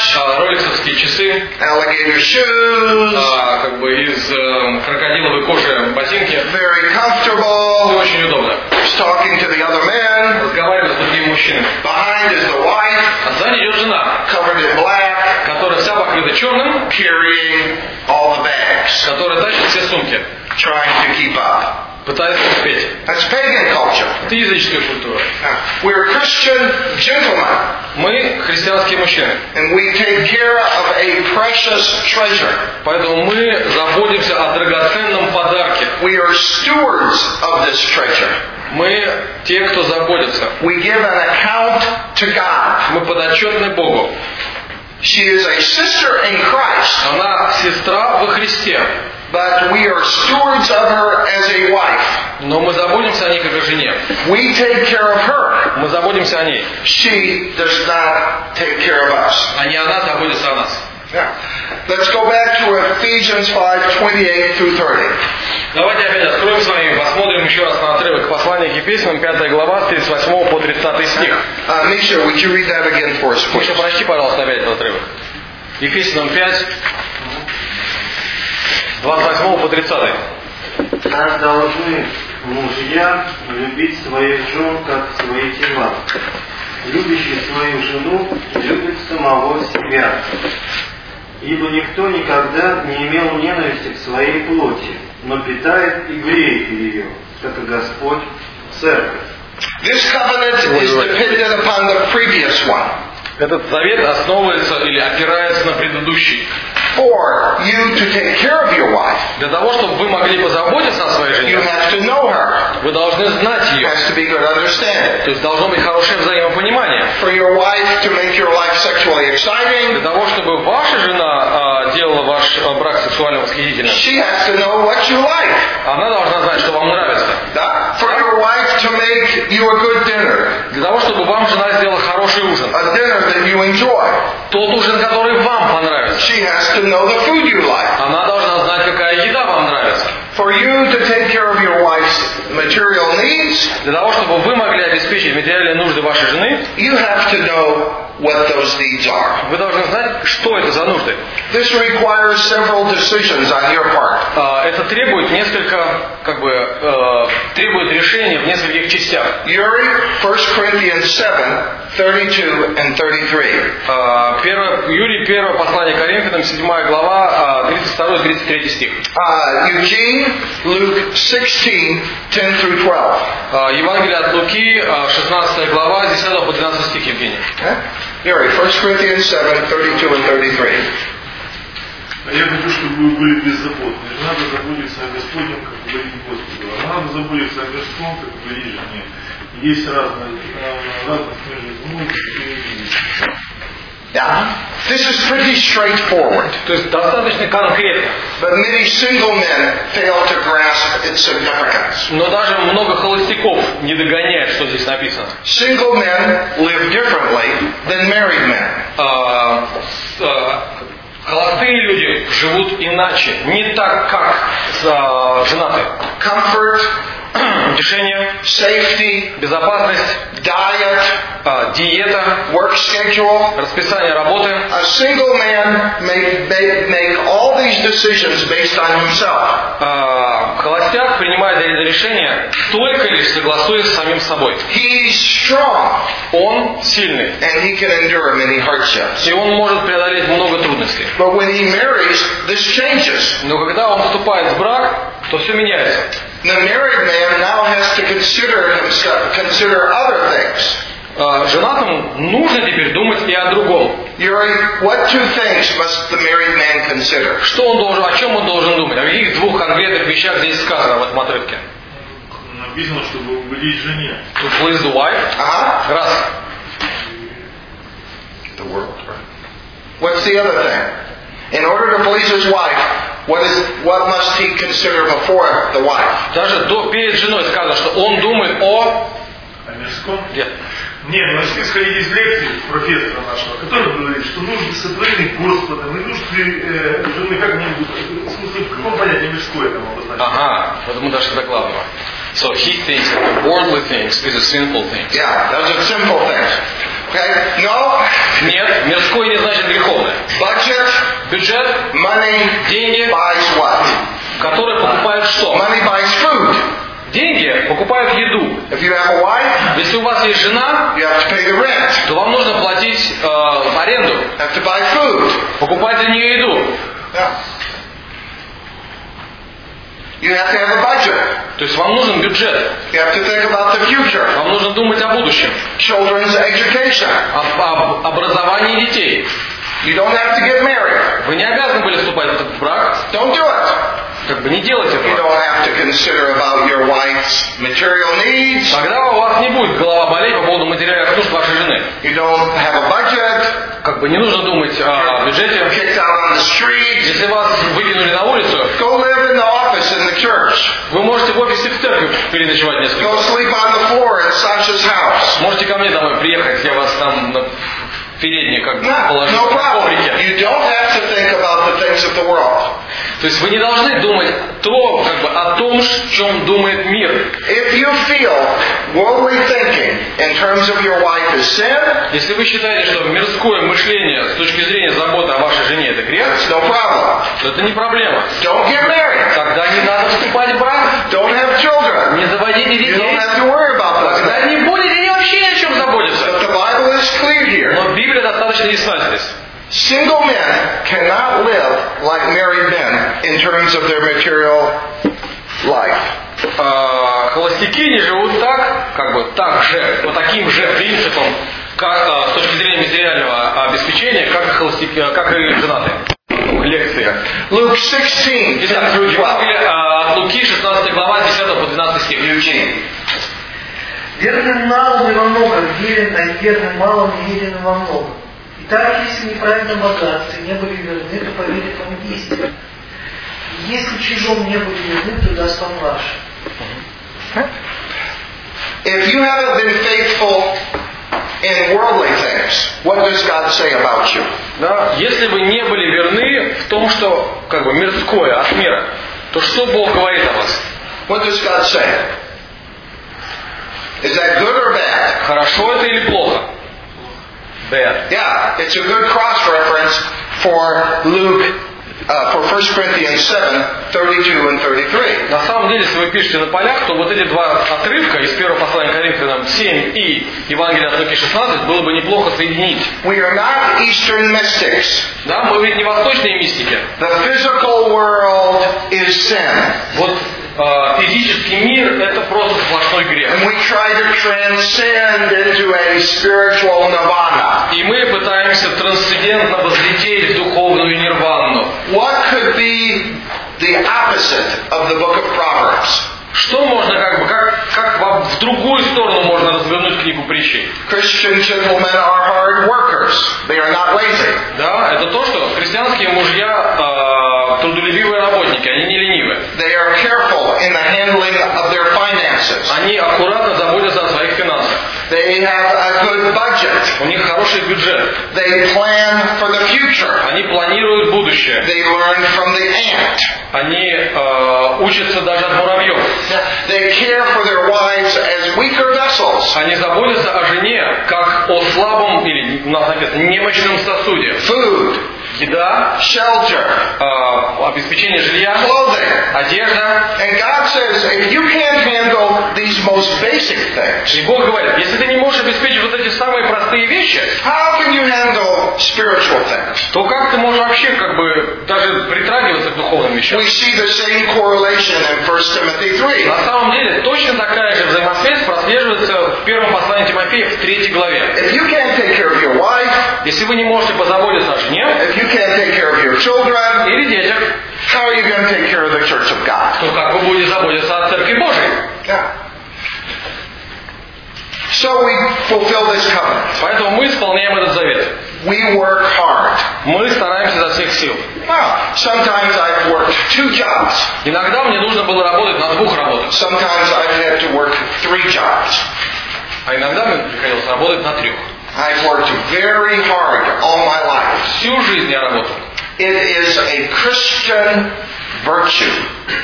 а, роликсовские часы, alligator shoes, а, как бы из э, крокодиловой кожи ботинки. very Это comfortable, очень удобно. he's talking to the other man, Разговаривать с другими мужчинами. behind is the wife, А сзади идет жена, covered in black, которая вся покрыта черным, carrying all the bags, которая тащит все сумки, trying to keep up. пытается успеть. That's pagan culture. Это языческая культура. We're Christian gentlemen, Мы христианские мужчины, and we take care of a precious treasure. поэтому мы заботимся о драгоценном подарке. We are stewards of this treasure. Мы те, кто заботится. We give an account to God. Мы подотчетны Богу. She is a sister in Christ, Она сестра во Христе, but we are stewards of her as a wife. но мы заботимся о ней как о жене. We take care of her. Мы заботимся о ней, She does not take care of us. а не она заботится о нас. Yeah. Let's go back to Ephesians five twenty-eight through thirty. Давайте опять откроем с вами, посмотрим еще раз на отрывок послания к Ефесянам, пятая глава, с тридцать восьмого по тридцатый стих. Uh, Misha, would you read that again for us, please? Миша, прочти, пожалуйста, опять этот отрывок. Ефесянам пять, двадцать восьмого по тридцатый. Так должны мужья любить своих жен, как свои тела. Любящий свою жену любит самого себя. Ибо никто никогда не имел ненависти к своей плоти, но питает и греет ее, как и Господь церковь. This covenant is dependent upon the previous one. Этот завет основывается или опирается на предыдущий. For you to take care of your wife, Для того, чтобы вы могли позаботиться о своей you жене, have to know her. вы должны знать It ее. has to be good understanding. То есть должно быть хорошее взаимопонимание. For your wife to make your life sexually Для exciting, того, чтобы ваша жена а, делала ваш а, брак сексуально восхитительным, she has to know what you like. она должна знать, что вам нравится. Да? For your wife to make you a good dinner, Для того, чтобы вам жена сделала хороший ужин. a dinner that you enjoy. Тот ужин, который вам понравится. She has to know the food you like. Она должна знать, какая еда вам нравится. For you to take care of your wife's material needs, Для того, чтобы вы могли обеспечить материальные нужды вашей жены, you have to know what those needs are. вы должны знать, что это за нужды. This requires several decisions on your part. А, Это требует несколько, как бы, э, требует решения в нескольких частях. Yuri, First Corinthians seven, thirty-two and thirty-three. А, первое, Юрий, первое послание Коринфянам, седьмая глава, тридцать второй тридцать третий стих. Uh, Eugene, Luke sixteen, ten through twelve. А, Евангелие от Луки, а, шестнадцатая глава, десятый по двенадцатый стих, Евгений. Okay? Yuri, First Corinthians seven, thirty-two and thirty-three. Я хочу, чтобы вы были беззаботны. Не надо заботиться о Господнем, как угодить Господу. А надо заботиться о Господе, как угодить жене. Есть разность, разность между женой и мужем. Yeah, this is pretty straightforward. То есть достаточно конкретно. But many single men fail to grasp its significance. Но даже много холостяков не догоняет, что здесь написано. Single men live differently than married men. А, с- а, холостые люди живут иначе, не так, как а, женатые. Comfort, Утешение, safety, безопасность, diet, а, диета, work schedule. расписание работы. A single man may make, make all these decisions based on himself. А, холостяк принимает эти решения только лишь согласуясь с самим собой. He's strong Он сильный, and he can endure many hardships. и он может преодолеть много трудностей. But when he marries, this changes. Но когда он вступает в брак, то все меняется. The married man now has to consider himself, consider other things. А, женатому нужно теперь думать и о другом. Yuri, what two things must the married man consider? Что он должен, о чем он должен думать? О каких двух конкретных вещах здесь сказано в этом отрывке? Написано, чтобы угодить жене. To please the wife. Uh-huh. Раз. The world, right? What's the other thing? In order to please his wife, what is what must he consider before the wife? Даже до, перед женой сказано, что он думает о... А мирском? Нет. Нет, мы должны исходить из лекции профессора нашего, который говорит, что нужно сотворены Господом, и нужды э, жены как-нибудь, в смысле, в каком понятии мирское там обозначено? Ага, вот мы дошли до главного. So he thinks that the worldly things is a sinful thing. Yeah, those are simple things. Okay? No, Нет, мирской не значит греховный. греховное. Budget, Бюджет, money деньги, buys what? которые покупают что? Money buys food. Деньги покупают еду. If you have a wife, Если у вас есть жена, you have to pay the rent. то вам нужно платить э, аренду, You have to buy food. покупать для нее еду. Yeah. You have to have a budget. То есть вам нужен бюджет. You have to think about the future. Вам нужно думать о будущем, Children's education. об, об образовании детей. You don't have to get married. Вы не обязаны были вступать в брак, Don't do it. как бы не делайте You этого. don't have to consider about your wife's material needs. Тогда у вас не будет голова болеть по поводу материальных нужд вашей жены. You don't have a budget. Как бы не нужно думать о бюджете. Kicked out on the street. Если вас выкинули на улицу, Go live in the office in the church. вы можете в офисе в церкви переночевать несколько Go раз. sleep on the floor in Sasha's house. Можете ко мне домой приехать, я вас там на передней как бы No, положу no на problem. коврике. You don't have to think about the things of the world. То есть вы не должны думать то, как бы, о том, о чем думает мир. If you feel worldly thinking in terms of your wife is sin, Если вы считаете, что мирское мышление с точки зрения заботы о вашей жене это грех, it's no problem. то это не проблема. Don't get married. Тогда не надо вступать в брак, Don't have children. не заводите You детей. don't have to worry about those Тогда things. не будете ни вообще ни о чем заботиться. But the Bible is clear here. Но Библия достаточно ясна здесь. Single men cannot live like married men in terms of their material life. А, холостяки не живут так, как бы так же, по таким же принципам, как, а, с точки зрения материального обеспечения, как и холостяки, как и женатые. Лекция. Luke sixteen, Итак, ten through twelve. Евангелие а, от Луки, шестнадцатая глава, с десятого по двенадцатый стих. Eugene. Верным малым и во многом верен, а неверным малым и верен во многом. Итак, если неправильно богатстве не были верны, то поверит вам истину. И если чужом не были верны, то даст вам ваше. If you haven't been faithful in worldly things, what does God say about you? Да, если вы не были верны в том, что как бы мирское от мира, то что Бог говорит о вас? What does God say? Is that good or bad? Хорошо это или плохо? Bad. Yeah, it's a good cross-reference for Luke, uh, for First Corinthians seven, thirty-two and thirty-three. На самом деле, если вы пишете на полях, то вот эти два отрывка из первого послания к Коринфянам семь и Евангелия от Луки шестнадцать было бы неплохо соединить. We are not Eastern mystics. Да, мы ведь не восточные мистики. The physical world is sin. Вот э, физический мир это просто сплошной грех. And we try to transcend into a spiritual nirvana. И мы пытаемся трансцендентно возлететь в духовную нирвану. What could be the opposite of the book of Proverbs? Что можно как бы, как, как в, в другую сторону можно развернуть книгу притчей? Christian gentlemen are hard workers. They are not lazy. Да, это то, что христианские мужья э, трудолюбивые работники, они не ленивы. They are careful in the handling of their finances. Они аккуратно заботятся о своих финансах. They have a good budget. У них хороший бюджет. They plan for the future. Они планируют будущее. They learn from the ant. Они э, учатся даже от муравьев. They care for their wives as weaker vessels. Они заботятся о жене, как о слабом, или у нас написано, немощном сосуде. Food, Еда, shelter, э, обеспечение жилья, clothing. одежда. And God says, if you can't handle these most basic things, И Бог говорит, если ты не можешь обеспечить вот эти самые простые вещи, how can you handle spiritual things? то как ты можешь вообще как бы даже притрагиваться к духовным вещам? We see the same correlation in First Timothy three. На самом деле точно такая же взаимосвязь прослеживается в первом послании Тимофея в третьей главе. If you can't take care of your wife, Если вы не можете позаботиться о жене if you can't take care of your children, или детях, how are you going to take care of the church of God? то как вы будете заботиться о Церкви Божией? Yeah. So we fulfill this covenant. Поэтому мы исполняем этот завет. We work hard. Мы стараемся изо всех сил. Now, sometimes I've worked two jobs. Иногда мне нужно было работать на двух работах, Sometimes I've had to work three jobs. а иногда мне приходилось работать на трех. I've worked very hard all my life. Всю жизнь я работал. It is a Christian virtue.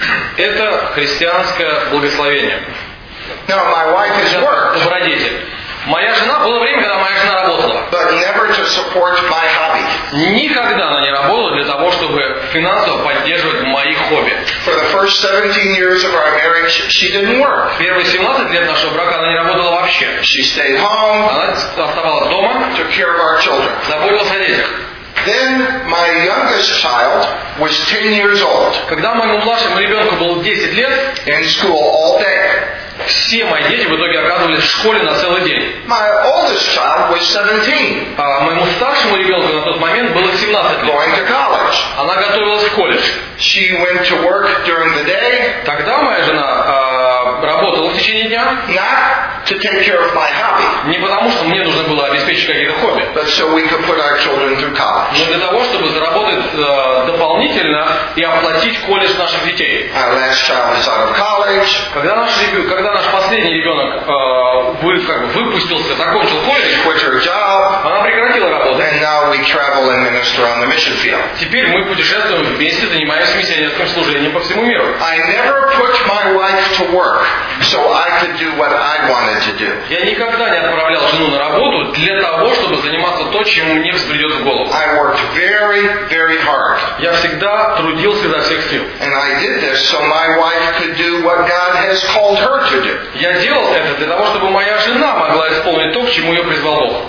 Это христианское благословение. Now, my wife has worked. Добродетель. Моя жена, было время, когда моя жена работала. but never to support my hobby. Никогда она не работала для того, чтобы финансово поддерживать мои хобби. For the first seventeen years of our marriage, she didn't work. Первые семнадцать лет нашего брака она не работала вообще. She stayed home, Она оставалась дома, took care of our children. заботилась о детях. Then my youngest child was ten years old, Когда моему младшему ребенку было десять лет, in school all day. все мои дети в итоге оказывались в школе на целый день. My oldest child was seventeen, А моему старшему ребенку на тот момент было семнадцать лет. going to college. Она готовилась в колледж. She went to work during the day, Тогда моя жена а, работала в течение дня. not to take care of my hobby, Не потому, что мне нужно было обеспечить какие-то хобби, but so we could put our children through college. но для того, чтобы заработать э, дополнительно и оплатить колледж наших детей. Our last child is out of college. Когда наш, ребё- когда наш последний ребенок э, вы, как бы, выпустился, закончил колледж, Quit her job, она прекратила работать. and now we travel and minister on the mission field. Теперь мы путешествуем вместе, занимаемся миссионерским служением по всему миру. I never put my wife to work so I could do what I wanted to do. Я никогда не отправлял жену на работу для того, чтобы заниматься то, чем мне взбредет в голову. I worked very, very hard. Я всегда трудился изо всех сил. And I did this so my wife could do what God has called her to do. Я делал это для того, чтобы моя жена могла исполнить то, к чему ее призвал Бог.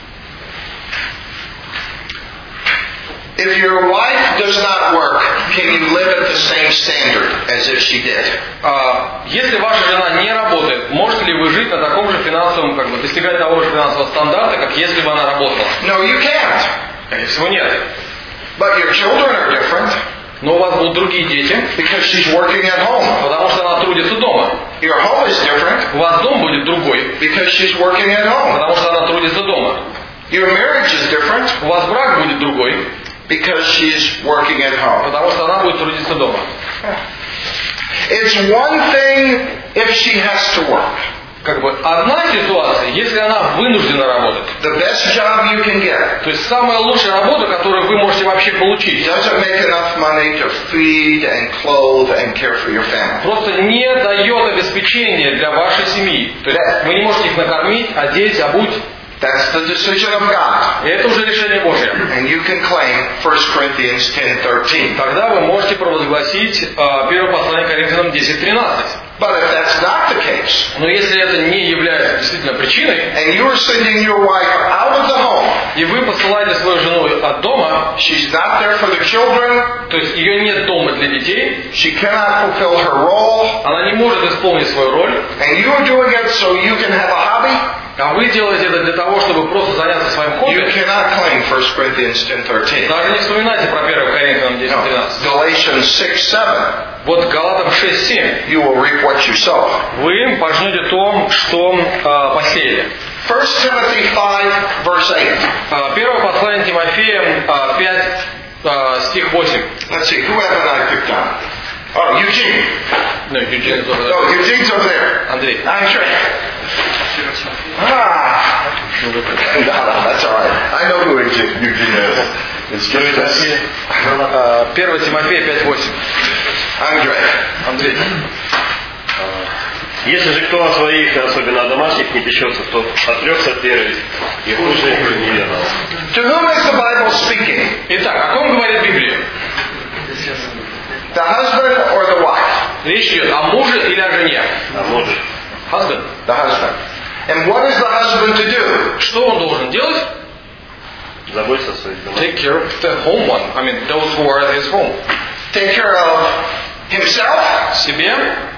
If your wife does not work, can you live at the same standard as if she did? А, если ваша жена не работает, можете ли вы жить на таком же финансовом, как бы достигать того же финансового стандарта, как если бы она работала? No, you can't. Скорее всего, нет. But your children are different Но у вас будут другие дети, because she's working at home. потому что она трудится дома. Your home is different У вас дом будет другой, because she's working at home. потому что она трудится дома. Your marriage is different У вас брак будет другой, because she's working at home. потому что она будет трудиться дома. It's one thing if she has to work. Как бы одна ситуация, если она вынуждена работать. The best job you can get То есть самая лучшая работа, которую вы можете вообще получить, doesn't make enough money to feed and clothe and care for your family. просто не дает обеспечения для вашей семьи. То есть вы не можете их накормить, одеть, обуть. That's the decision of God. И это уже решение Божье. And you can claim First Corinthians ten thirteen. Тогда вы можете провозгласить э, первое послание Коринфянам десять тринадцать. But if that's not the case, Но если это не является действительно причиной, and you are sending your wife out of the home, и вы посылаете свою жену от дома, she's not there for the children, то есть ее нет дома для детей, she cannot fulfill her role, она не может исполнить свою роль, and you are doing it so you can have a hobby, а вы делаете это для того, чтобы просто заняться своим you хобби, cannot claim First Corinthians ten thirteen. даже не вспоминайте про первое Коринфянам десять тринадцать. Galatians six seven. Вот Галатам шесть семь. You will reap what you sow. Вы пожнете то, что э, посеяли. First Timothy five verse eight. Э, Первое послание Тимофея э, пять, э, стих восемь. Let's see, who haven't I picked on? Oh, Eugene. No, Eugene is over there. No, Eugene's over there. Андрей. I'm sure. Ah. No, no, that's all right. I know who Eugene, Eugene is. It's just this. Э, Первое Тимофея пять восемь. Andre. Андрей. Если же кто о своих, особенно о домашних, не печется, то отрекся от веры и хуже неверного. To whom is the Bible speaking? Итак, о ком говорит Библия? The husband or the wife? Речь идет о муже или о жене? А может, Husband. The husband. And what is the husband to do? Что он должен делать? заботиться о своих домах. Take care of the home one. I mean, those who are at his home. Take care of himself Себе?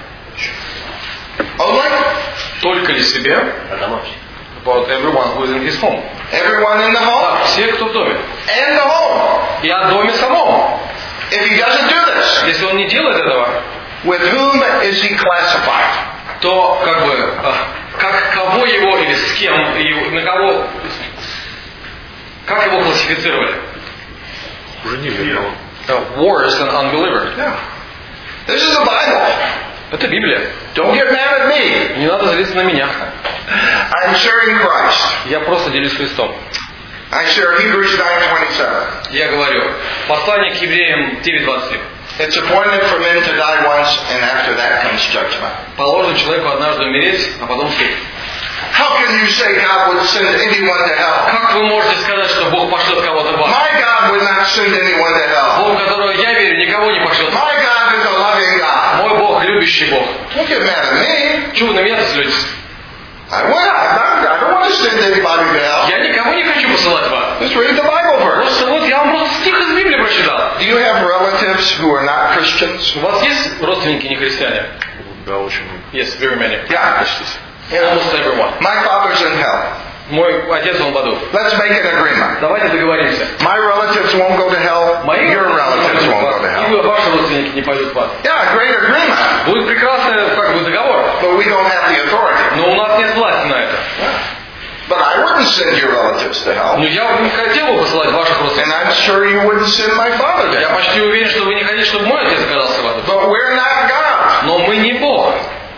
only? Только ли себе? О домашних. About everyone who is in his home. Everyone in the home? Да, все, кто в доме. And the home. И о доме самом. If he doesn't do this, Если он не делает этого, with whom is he classified? то как бы э, как кого его или с кем его, на кого как его классифицировали? Уже не верно. Uh, worse than unbeliever. Yeah. This is the Bible. Это Библия. Don't get mad at me. Не надо злиться на меня. I'm sharing Christ. Я просто делюсь Христом. I share Hebrews nine twenty-seven. Я говорю, послание к евреям девять двадцать три. It's appointed for men to die once, and after that comes judgment. Положено человеку однажды умереть, а потом суд. How can you say God would send anyone to hell? Как вы можете сказать, что Бог пошлет кого-то в ад? My God would not send anyone to hell. Бог, в которого я верю, никого не пошлет. My God is a loving God. Мой Бог любящий Бог. Don't get mad at me. Чего вы на меня злитесь? I, well, I, I don't want to send anybody to hell. Я никого не хочу посылать в ад. Just read the Bible verse. Просто вот я вам просто стих из Библии прочитал. Do you have relatives who are not Christians? У вас есть родственники не христиане? Да, очень много. Yes, very many. Yeah. Almost everyone. My father's in hell. Мой отец он в аду. Let's make an agreement. Давайте договоримся. My relatives won't go to hell. Мои Your relatives won't go to hell. и ваши родственники не пойдут в ад. Yeah, great agreement. Будет прекрасный как бы договор. But we don't have the authority. Но у нас нет власти на это. But I wouldn't send your relatives to hell. Но я не хотел бы посылать ваших And родственников. I'm sure you wouldn't send my father to Я hell. почти уверен, что вы не хотите, чтобы мой отец оказался в аду. But we're not God. Но мы не Бог.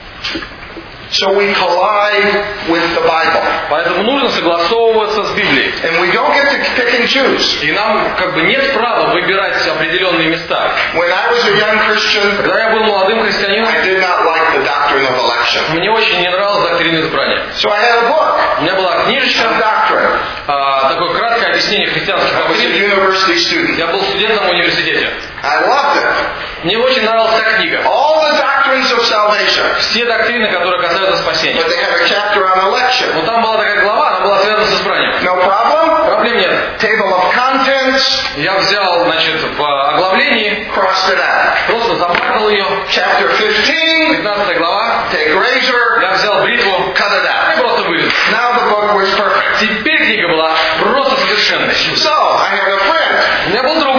So we collide with the Bible. Поэтому нужно согласовываться с Библией. And we don't get to pick and choose. И нам как бы нет права выбирать определенные места. When I was a young Christian, Когда я был молодым христианином, I did not like the doctrine of election. мне очень не нравилась доктрина избрания. So I had a book, У меня была книжечка, a doctrine. а, такое краткое объяснение христианских I was a доктрин. university student. Я был студентом в университете. I loved it. Мне очень нравилась эта книга. All the doctrines of salvation. Все доктрины, которые касаются спасения. But they had a chapter on election. Но там была такая глава, она была связана с избранием. No problem. Проблем нет. Table of contents, Я взял, значит, в оглавлении, crossed it out. просто замаркал ее. Chapter fifteen, пятнадцатая глава. take razor, Я взял бритву cut it out. и просто вырезал. Now the book was perfect. Теперь книга была просто совершенной. So, I had a friend, У меня был друг.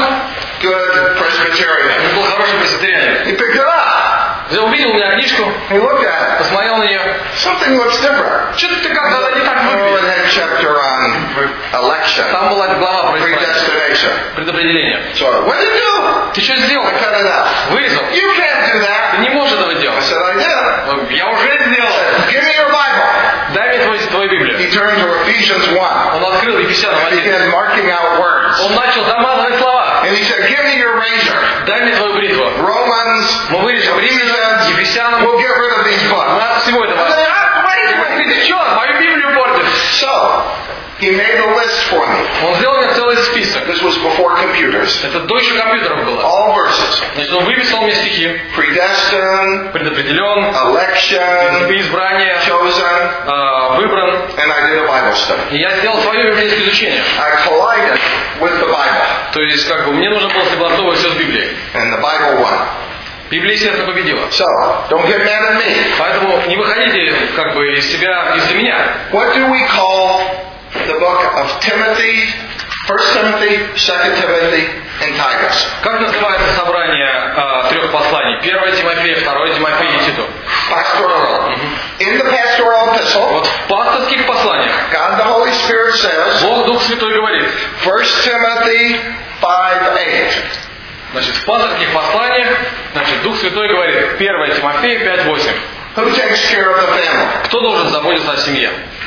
good Presbyterian. Он был хороший пресвитерианин. He picked it up. Я увидел у меня книжку, He looked at it. посмотрел на нее. Something looks different. Что-то как-то она не так Oh, it выглядит. had a chapter on election, Там была глава про избрание. predestination. Предопределение. So, what did you do? Ты что сделал? I cut it out. Вырезал. You can't do Ты that. не можешь этого I делать. said, I did. Я уже сделал. Give me your Bible. Дай мне твою, твою Библию. He turned to Ephesians one. Он открыл Ефесянам and один. began marking out words. Он начал замазывать слова. And he said, give me your razor. Дай мне твою бритву. Romans, Мы вырежем Римлянам, Ефесянам. we'll get rid of these books. Нас всего I этого. said, ah, wait, wait. Ты что, мою Библию портишь? So, he made a list for me. Он сделал мне целый список. This was before computers. Это до еще компьютеров было. All verses. Значит, он выписал мне стихи. Predestined, Предопределен, election, избрание, chosen, э, выбран. and I did a Bible study. И я сделал свое библейское изучение. I collided with the Bible. То есть, как бы, мне нужно было согласовывать все с Библией. And the Bible won. Библия, естественно, победила. So, don't get mad at me. Поэтому не выходите, как бы, из себя из-за меня. What do we call the book of Timothy, First Timothy, Second Timothy, and Titus? Как называется собрание э, трех посланий? Первое Тимофея, второе Тимофея и Титу. Pastoral. In the pastoral epistle, Вот в пасторских посланиях God the Holy Spirit says, Бог Дух Святой говорит. First Timothy five eight. Значит, в пасторских посланиях, значит, Дух Святой говорит. первое Тимофея пять восемь. Who takes care of the family? Кто должен заботиться о семье?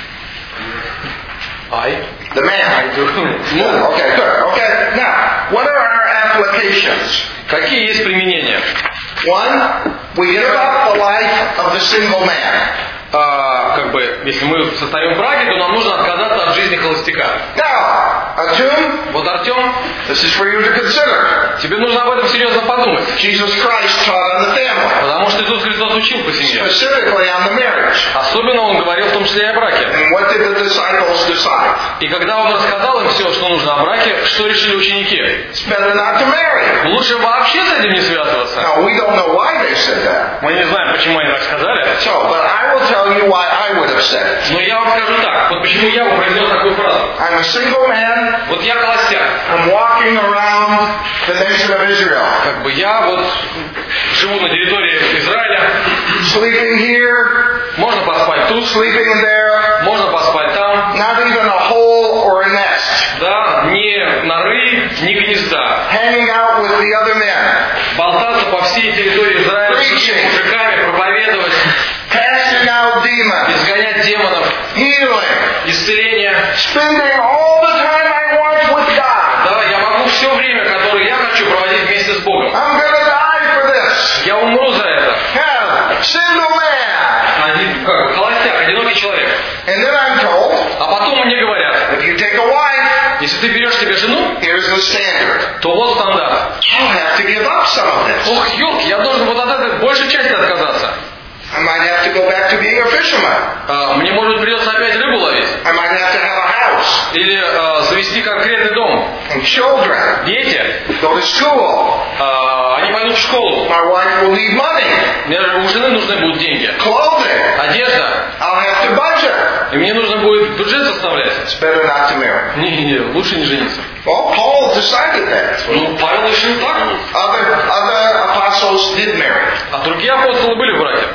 I. The man. I do. No. Okay, good. Okay. Now, what are our applications? Какие есть применения? One, we give up the life of the single man. А, как бы, если мы состоим в браке, то нам нужно отказаться от жизни холостяка. Now, Artyom, Вот, Артем, this is for you to consider. тебе нужно об этом серьезно подумать. Jesus Christ taught on the family, Потому что Иисус Христос учил по семье. specifically on the marriage. Особенно Он говорил в том числе и о браке. And what did the disciples decide? И когда Он рассказал им все, что нужно о браке, что решили ученики? It's better not to marry. Лучше вообще с этим не связываться. Now, we don't know why they said that. Мы не знаем, почему они так сказали. So, but I will tell you why I would have said it. Но я вам скажу так. Вот почему я бы произнес такую фразу. I'm a single man. Вот я холостяк. I'm walking around the nation of Israel. Как бы я вот живу на территории Израиля. Sleeping here, Можно поспать тут, sleeping there, можно поспать там. not even a hole or a nest. Да, ни норы, ни гнезда. Hanging out with the other men. Болтаться по всей территории Израиля с другими мужиками, проповедовать, Casting out demons. изгонять демонов, Healing. исцеление. Spending all the time I want with God. Да, я могу все время, которое я хочу, проводить вместе с Богом. I'm gonna die for this. Я умру за это. Yeah. Single man. Один, как бы, холостяк, одинокий человек. And new standard. то вот стандарт. I'll have to give up some of this. Ох, елки, я должен вот от этой большей части отказаться. I might have to go back to being a fisherman. А, мне, может быть, придется опять рыбу ловить. I might have to have a house Или а, завести конкретный дом. and children. Дети, Go to school. а, они пойдут в школу. My wife will need money, Мне же у жены нужны будут деньги. clothing. Одежда. I'll have to budget. И мне нужно будет бюджет составлять. It's better not to marry. Не, не, лучше не жениться. Well, Paul decided that. Ну, Павел решил так. Other other apostles did marry. А другие апостолы были в браке.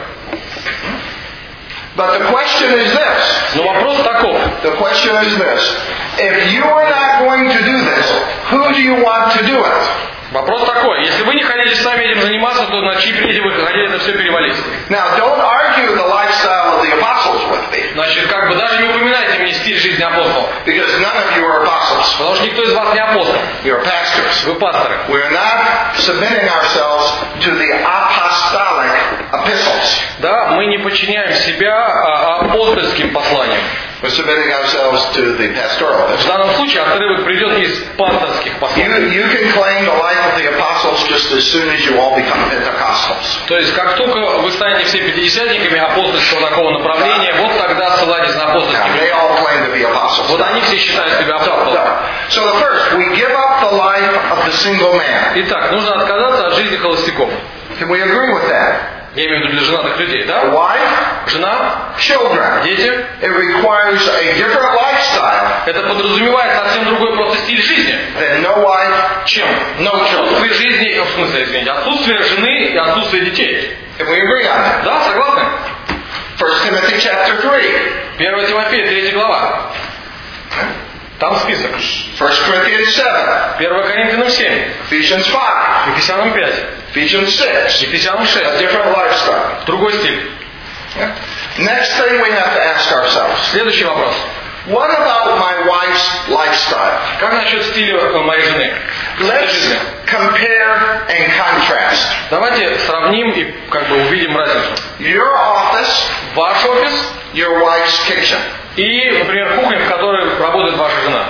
But the question is this. Но вопрос таков. The question is this. If you are not going to do this, who do you want to do it? Вопрос такой. Если вы не хотите сами этим заниматься, то на чьи плечи вы хотели это все перевалить? Now, don't argue the lifestyle of the apostles with me, Значит, как бы даже не упоминайте мне стиль жизни апостолов. because none of you are apostles. Потому что никто из вас не апостол. You're pastors. Вы пасторы. We're not submitting ourselves to the apostolic epistles. Да, мы не подчиняем себя а, апостольским посланиям. We're submitting ourselves to the pastoral В epistles. данном случае отрывок придет из пасторских You, посланий. you can claim the life of the apostles just as soon as you all become Pentecostals. То есть, как только вы станете все пятидесятниками апостольского такого направления, вот тогда ссылайтесь на Now, апостольские. they all claim to be apostles. Вот они все считают себя апостолами. So, so the first, we give up the life of the single man. Итак, нужно отказаться от жизни холостяков. Can we agree with that? Я имею в виду для женатых людей, да? Wife, Жена, children. дети. It requires a different lifestyle Это подразумевает совсем другой просто стиль жизни, than no wife, чем no children. отсутствие жизни, в смысле, извините, отсутствие жены и отсутствие детей. Can we agree on that? Да, согласны? First Timothy chapter three. первое Тимофея, третья глава. Там список. First Corinthians seven. первое Коринфянам семь, Ephesians five. Ефесянам пять, Ephesians six. Ефесянам A шесть. different lifestyle. Другой стиль. Yeah. Next thing we have to ask ourselves. Следующий вопрос. What about my wife's lifestyle? Как насчет стиля э, моей жены? Стиля Let's жизни. compare and contrast. Давайте сравним и как бы увидим разницу. Your office, Ваш офис your wife's kitchen. и, например, кухня, в которой работает ваша жена.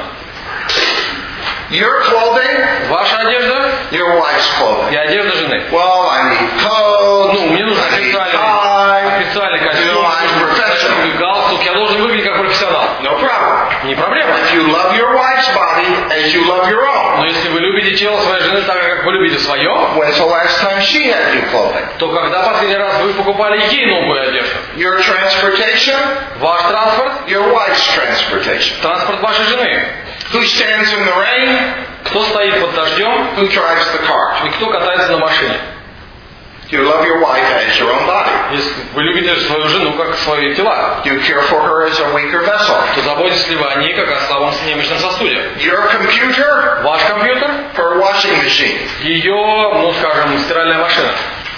Your clothing, Ваша одежда your wife's clothing. и одежда жены. Well, I need clothes, Ну, мне нужен I need официальный, tie. официальный You костюм, know, I'm professional. галстук. Я должен выглядеть как профессионал. No problem. Не проблема. If you love your wife's body as you love your own, Но если вы любите тело своей жены так, как вы любите свое, when's the last time she had new clothing? то когда последний раз вы покупали ей новую одежду? Your transportation, Ваш транспорт, your wife's transportation. транспорт вашей жены. Who stands in the rain? Кто стоит под дождем Who drives the car? и кто катается на машине. You love your wife as your own body. Если вы любите свою жену как свои тела, You care for her as a weaker vessel. то заботитесь ли вы о ней как о слабом немощном сосуде? Your computer, Ваш компьютер, her washing machine. ее, ну скажем, стиральная машина.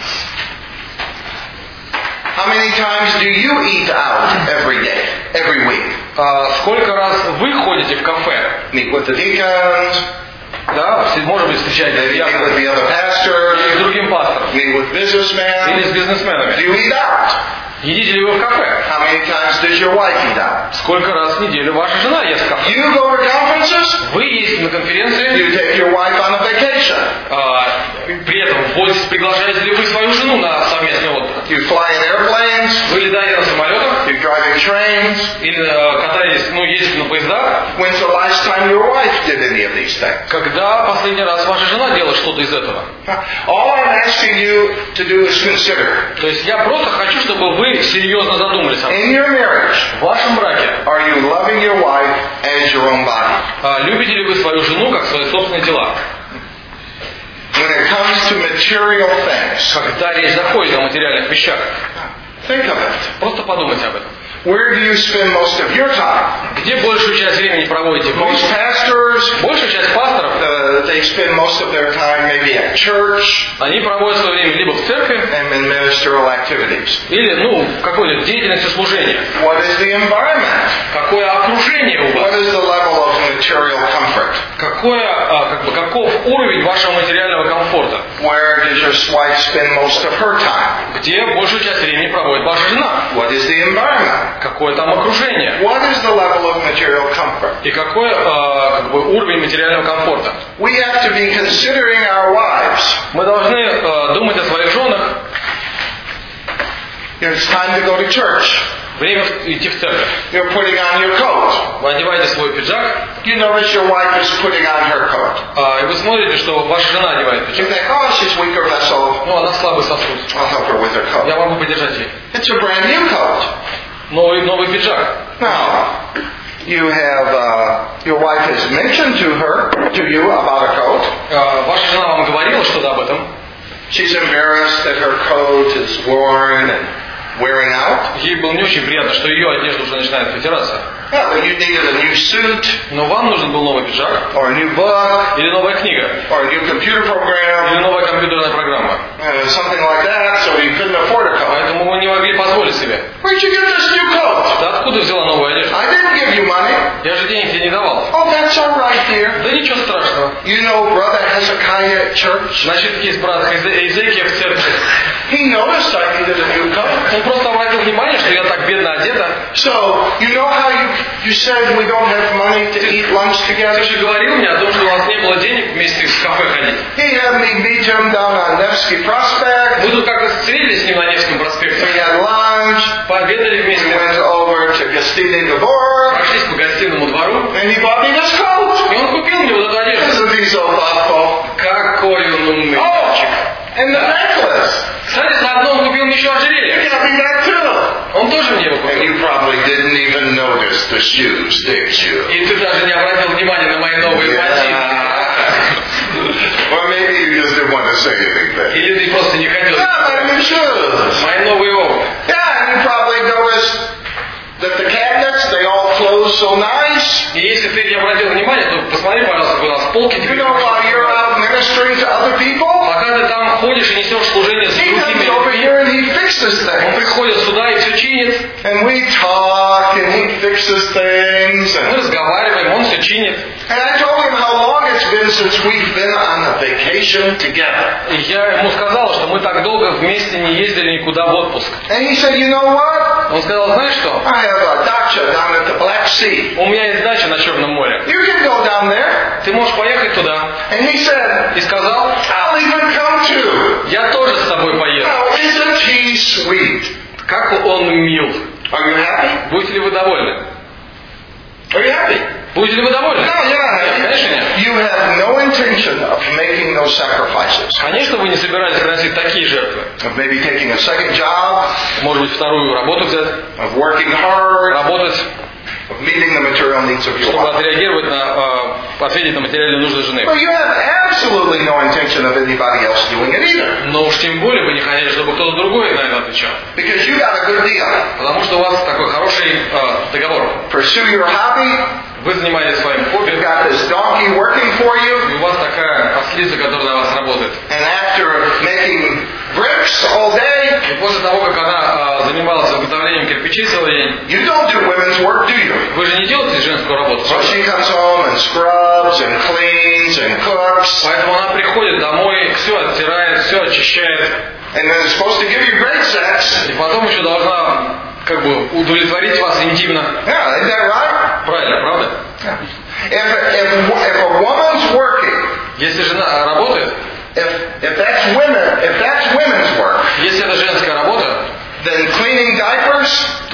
How many times do you eat out every day, every week? А сколько раз вы ходите в кафе? Meet with the deacons, Да, все- может быть, встречаетесь с meet with диаконом the other pastors, или с другим пастором, meet with или businessmen. с бизнесменами. Do you eat out? Едите ли вы в кафе? How many times does your wife eat out? Сколько раз в неделю ваша жена ест в кафе? You go to conferences, Вы ездите на конференции, you take your wife on a vacation. а, при этом возите- приглашаете ли вы свою жену на совместный отдых? You fly in airplanes, Вы летаете на самолетах you're driving trains. или э, катаетесь, ну, ездите на поездах? When's the last time your wife did any of these things? Когда последний раз ваша жена делала что-то из этого? All I'm asking you to do is consider. То есть я просто хочу, чтобы вы серьезно задумались об этом. In your marriage, В вашем браке are you loving your wife as your own body? а, любите ли вы свою жену как свои собственные тела? When it comes to material things, Когда речь заходит о материальных вещах, think of it. просто подумайте об этом. Where do you spend most of your time? Где большую часть времени проводите вы? Most pastors, Большую часть пасторов, uh, they spend most of their time maybe at church они проводят свое время либо в церкви, and in ministerial activities. или, ну, в какой-то деятельности служения. What is the environment? Какое окружение у What вас? is the level of material comfort? какое, а, как бы, каков уровень вашего материального комфорта? Where does your wife spend most of her time? Где большую часть времени проводит ваша жена? What is the environment? Какое там окружение? What is the level of material comfort? И какой а, как бы, уровень материального комфорта? We have to be considering our wives. Мы должны а, думать о своих женах. It's time to go to church. Время идти в церковь. You're putting on your coat. Вы одеваете свой пиджак. You notice your wife is putting on her coat. А, и вы смотрите, что ваша жена одевает You пиджак. think, oh, she's weaker vessel. Ну, она слабый сосуд. I'll help her with her coat. Я могу поддержать ее. It's a brand new coat. Новый, новый пиджак. Now, you have, uh, your wife has mentioned to her, to you about a coat. А, ваша жена вам говорила что-то об этом. She's embarrassed that her coat is worn and wearing out. Ей было не очень приятно, что ее одежда уже начинает протираться. Yeah, but you needed a new suit, Но вам нужен был новый пиджак, or a new book, или новая книга, or a new computer program, или новая компьютерная программа. uh, something like that, so you couldn't afford a coat. Поэтому вы не могли позволить себе. Where'd you get this new coat? Ты откуда взяла новую одежду? I didn't give you money. Я же денег тебе не давал. Oh, that's all right, dear. Да ничего страшного. You know Brother Hezekiah at church? Значит, есть брат Эзе- Эзекия в церкви. He noticed I needed a new coat. Он просто обратил внимание, что я так бедно одета. So, you know how you, you said we don't have money to eat lunch together? Ты же говорил мне о том, что у вас не было денег вместе в кафе ходить. He had me meet him down on Nevsky Prospect. Мы тут как-то встретились с ним на Невском We проспекте. had lunch. Пообедали We вместе. went over to Gostiny Dvor. Прошлись по гостиному двору. And he bought me this coat. И он купил мне вот эту одежду. Isn't he so thoughtful? Какой он умный Oh, мальчик. and the necklace. Кстати, заодно он купил мне еще He ожерелье. got me that too. Он тоже мне его And купил. you probably didn't even notice the shoes, did you? И ты даже не обратил внимания на мои новые ботинки. Or maybe you just didn't want to say anything. Или ты просто не хотел. Yeah, my new shoes. Мои новые обувь. Yeah, and you probably noticed that the cabinets, they all close so nice. И если ты не обратил внимания, то посмотри, пожалуйста, у нас полки. You know, while you're out ministering to other people, Пока ты там ходишь и несешь служение с he другими comes over людьми, here and he fixes он things. приходит сюда и все чинит. And we talk and he fixes things. Мы And, разговариваем, он все чинит. and I told him how long it's been since we've been on a vacation together. И я ему сказал, что мы так долго вместе не ездили никуда в отпуск. And he said, you know what? Он сказал, знаешь что? I have a dacha down at the Black Sea. У меня есть дача на Черном море. You can go down there. Ты можешь поехать туда. And he said, И сказал, I'll even come too. я тоже с тобой поеду. Oh, isn't he sweet? Как он мил. Are you happy? Будете ли вы довольны? Are you happy? Будете ли вы довольны? No, you're not happy. Конечно нет. You have no intention of making those sacrifices. Конечно, вы не собираетесь приносить такие жертвы. Of maybe taking a second job, Может быть, вторую работу взять, of working hard, работать, of meeting the material needs of your чтобы wife. отреагировать на, э, ответить на материальные нужды жены. Well, you have absolutely no intention of anybody else doing it either. Но уж тем более вы не хотели, чтобы кто-то другой на это отвечал. Because you got a good deal. Потому что у вас такой хороший э, договор. Pursue your hobby. Вы занимаетесь своим хобби, You've got this donkey working for you. и у вас такая ослица, которая на вас работает. And after making bricks all day, И после того, как она э, занималась изготовлением кирпичей целый день, you don't do women's work, do you? вы же не делаете женскую работу, So правда? she comes home and scrubs and cleans and cooks. Поэтому она приходит домой, все оттирает, все очищает, And then is supposed to give you great sex. и потом еще должна как бы удовлетворить вас интимно. Yeah, isn't that right? Правильно, правда? Yeah. If, if, if a woman's working, Если жена работает, if, if that's women, if that's women's work, если это женская работа, then cleaning diapers, то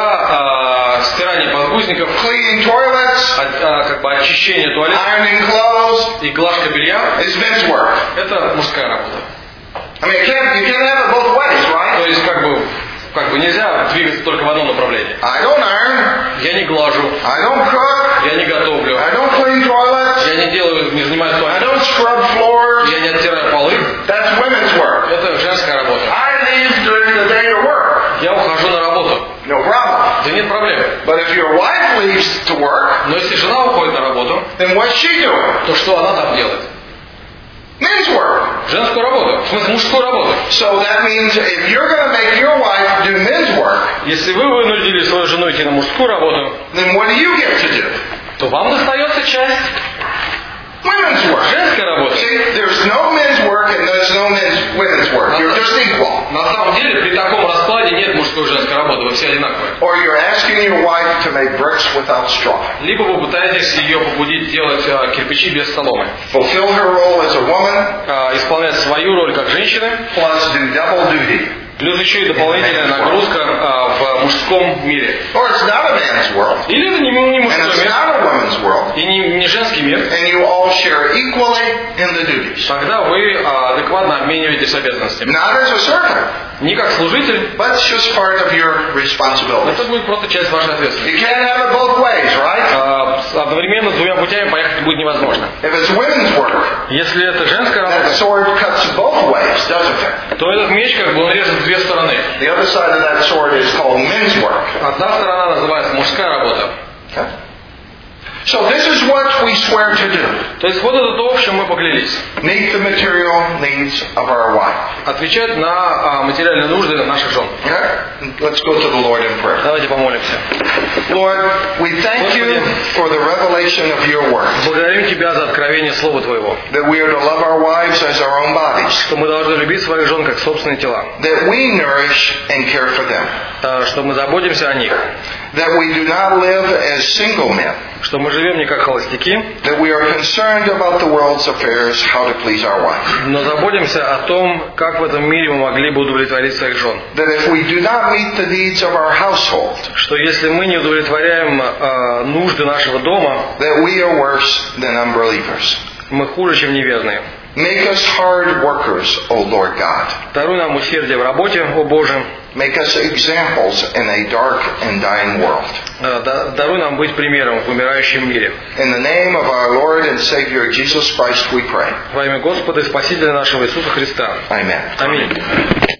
тогда э, стирание подгузников, cleaning toilets, от- э, как бы очищение туалета ironing clothes и глажка белья is men's work. это мужская работа. I mean, you can't, you can't have it both ways, То right? есть как бы, как бы нельзя двигаться только в одном направлении. I don't iron, Я не глажу, I don't cook, я не готовлю, I don't clean toilets, я не делаю, не занимаюсь I туалетом, don't scrub floors. я не оттираю полы. That's women's work. Это женская работа. I leave during the day to work. Я ухожу на работу. No problem. Да нет проблем. But if your wife leaves to work, Но если жена уходит на работу, then what's she doing? то что она там делает? Men's work. Женскую работу. В смысле, мужскую работу. So that means if you're going to make your wife do men's work, Если вы вынудили свою жену идти на мужскую работу, then what do you get to do? то вам достается часть. women's work. Женская работа. See, there's no men's work and there's no men's women's work. You're just equal. На самом деле, при таком раскладе нет мужской и женской работы, вы все одинаковые. Or you're asking your wife to make bricks without straw. Либо вы пытаетесь ее побудить делать а, кирпичи без соломы. Fulfill her role as a woman, А, исполнять свою роль как женщины, plus do double duty. плюс еще и дополнительная нагрузка а, в мужском мире. Or it's not a man's world. Или это не, не And мужской it's мир, not a woman's world. и не, не женский мир. And you all share equally in the duties. Тогда вы а, адекватно обмениваетесь обязанностями. Not as a servant, Не как служитель, but it's just part of your responsibility. это будет просто часть вашей ответственности. You can't have it both ways, right? А, с- одновременно с двумя путями поехать будет невозможно. If it's women's work, Если это женская that работа, sword cuts both ways, doesn't it? то этот меч как бы он режет в две стороны. The other side of that sword is called men's work. Одна сторона называется мужская работа. Okay? So this is what we swear to do. То есть вот это то, в чем мы поклялись. Meet the material needs of our wife. Отвечать на а, материальные нужды наших жен. Okay? Let's go to the Lord in prayer. Давайте помолимся. Lord, we thank you for the revelation of your word. Благодарим Тебя за откровение Слова Твоего. That we are to love our wives as our own bodies. Что мы должны любить своих жен как собственные тела. That we nourish and care for them. А, Что мы заботимся о них. That we do not live as single men. Что мы живем не как холостяки, That we are concerned about the world's affairs, how to please our wife. но заботимся о том, как в этом мире мы могли бы удовлетворить своих жен. That if we do not meet the needs of our household, Что если мы не удовлетворяем а, нужды нашего дома, that we are worse than unbelievers. мы хуже, чем неверные. Make us hard workers, O Lord God. Даруй нам усердие в работе, о Боже. Make us examples in a dark and dying world. А, да- Даруй нам быть примером в умирающем мире. In the name of our Lord and Savior Jesus Christ we pray. Во имя Господа и Спасителя нашего Иисуса Христа. Amen. Аминь.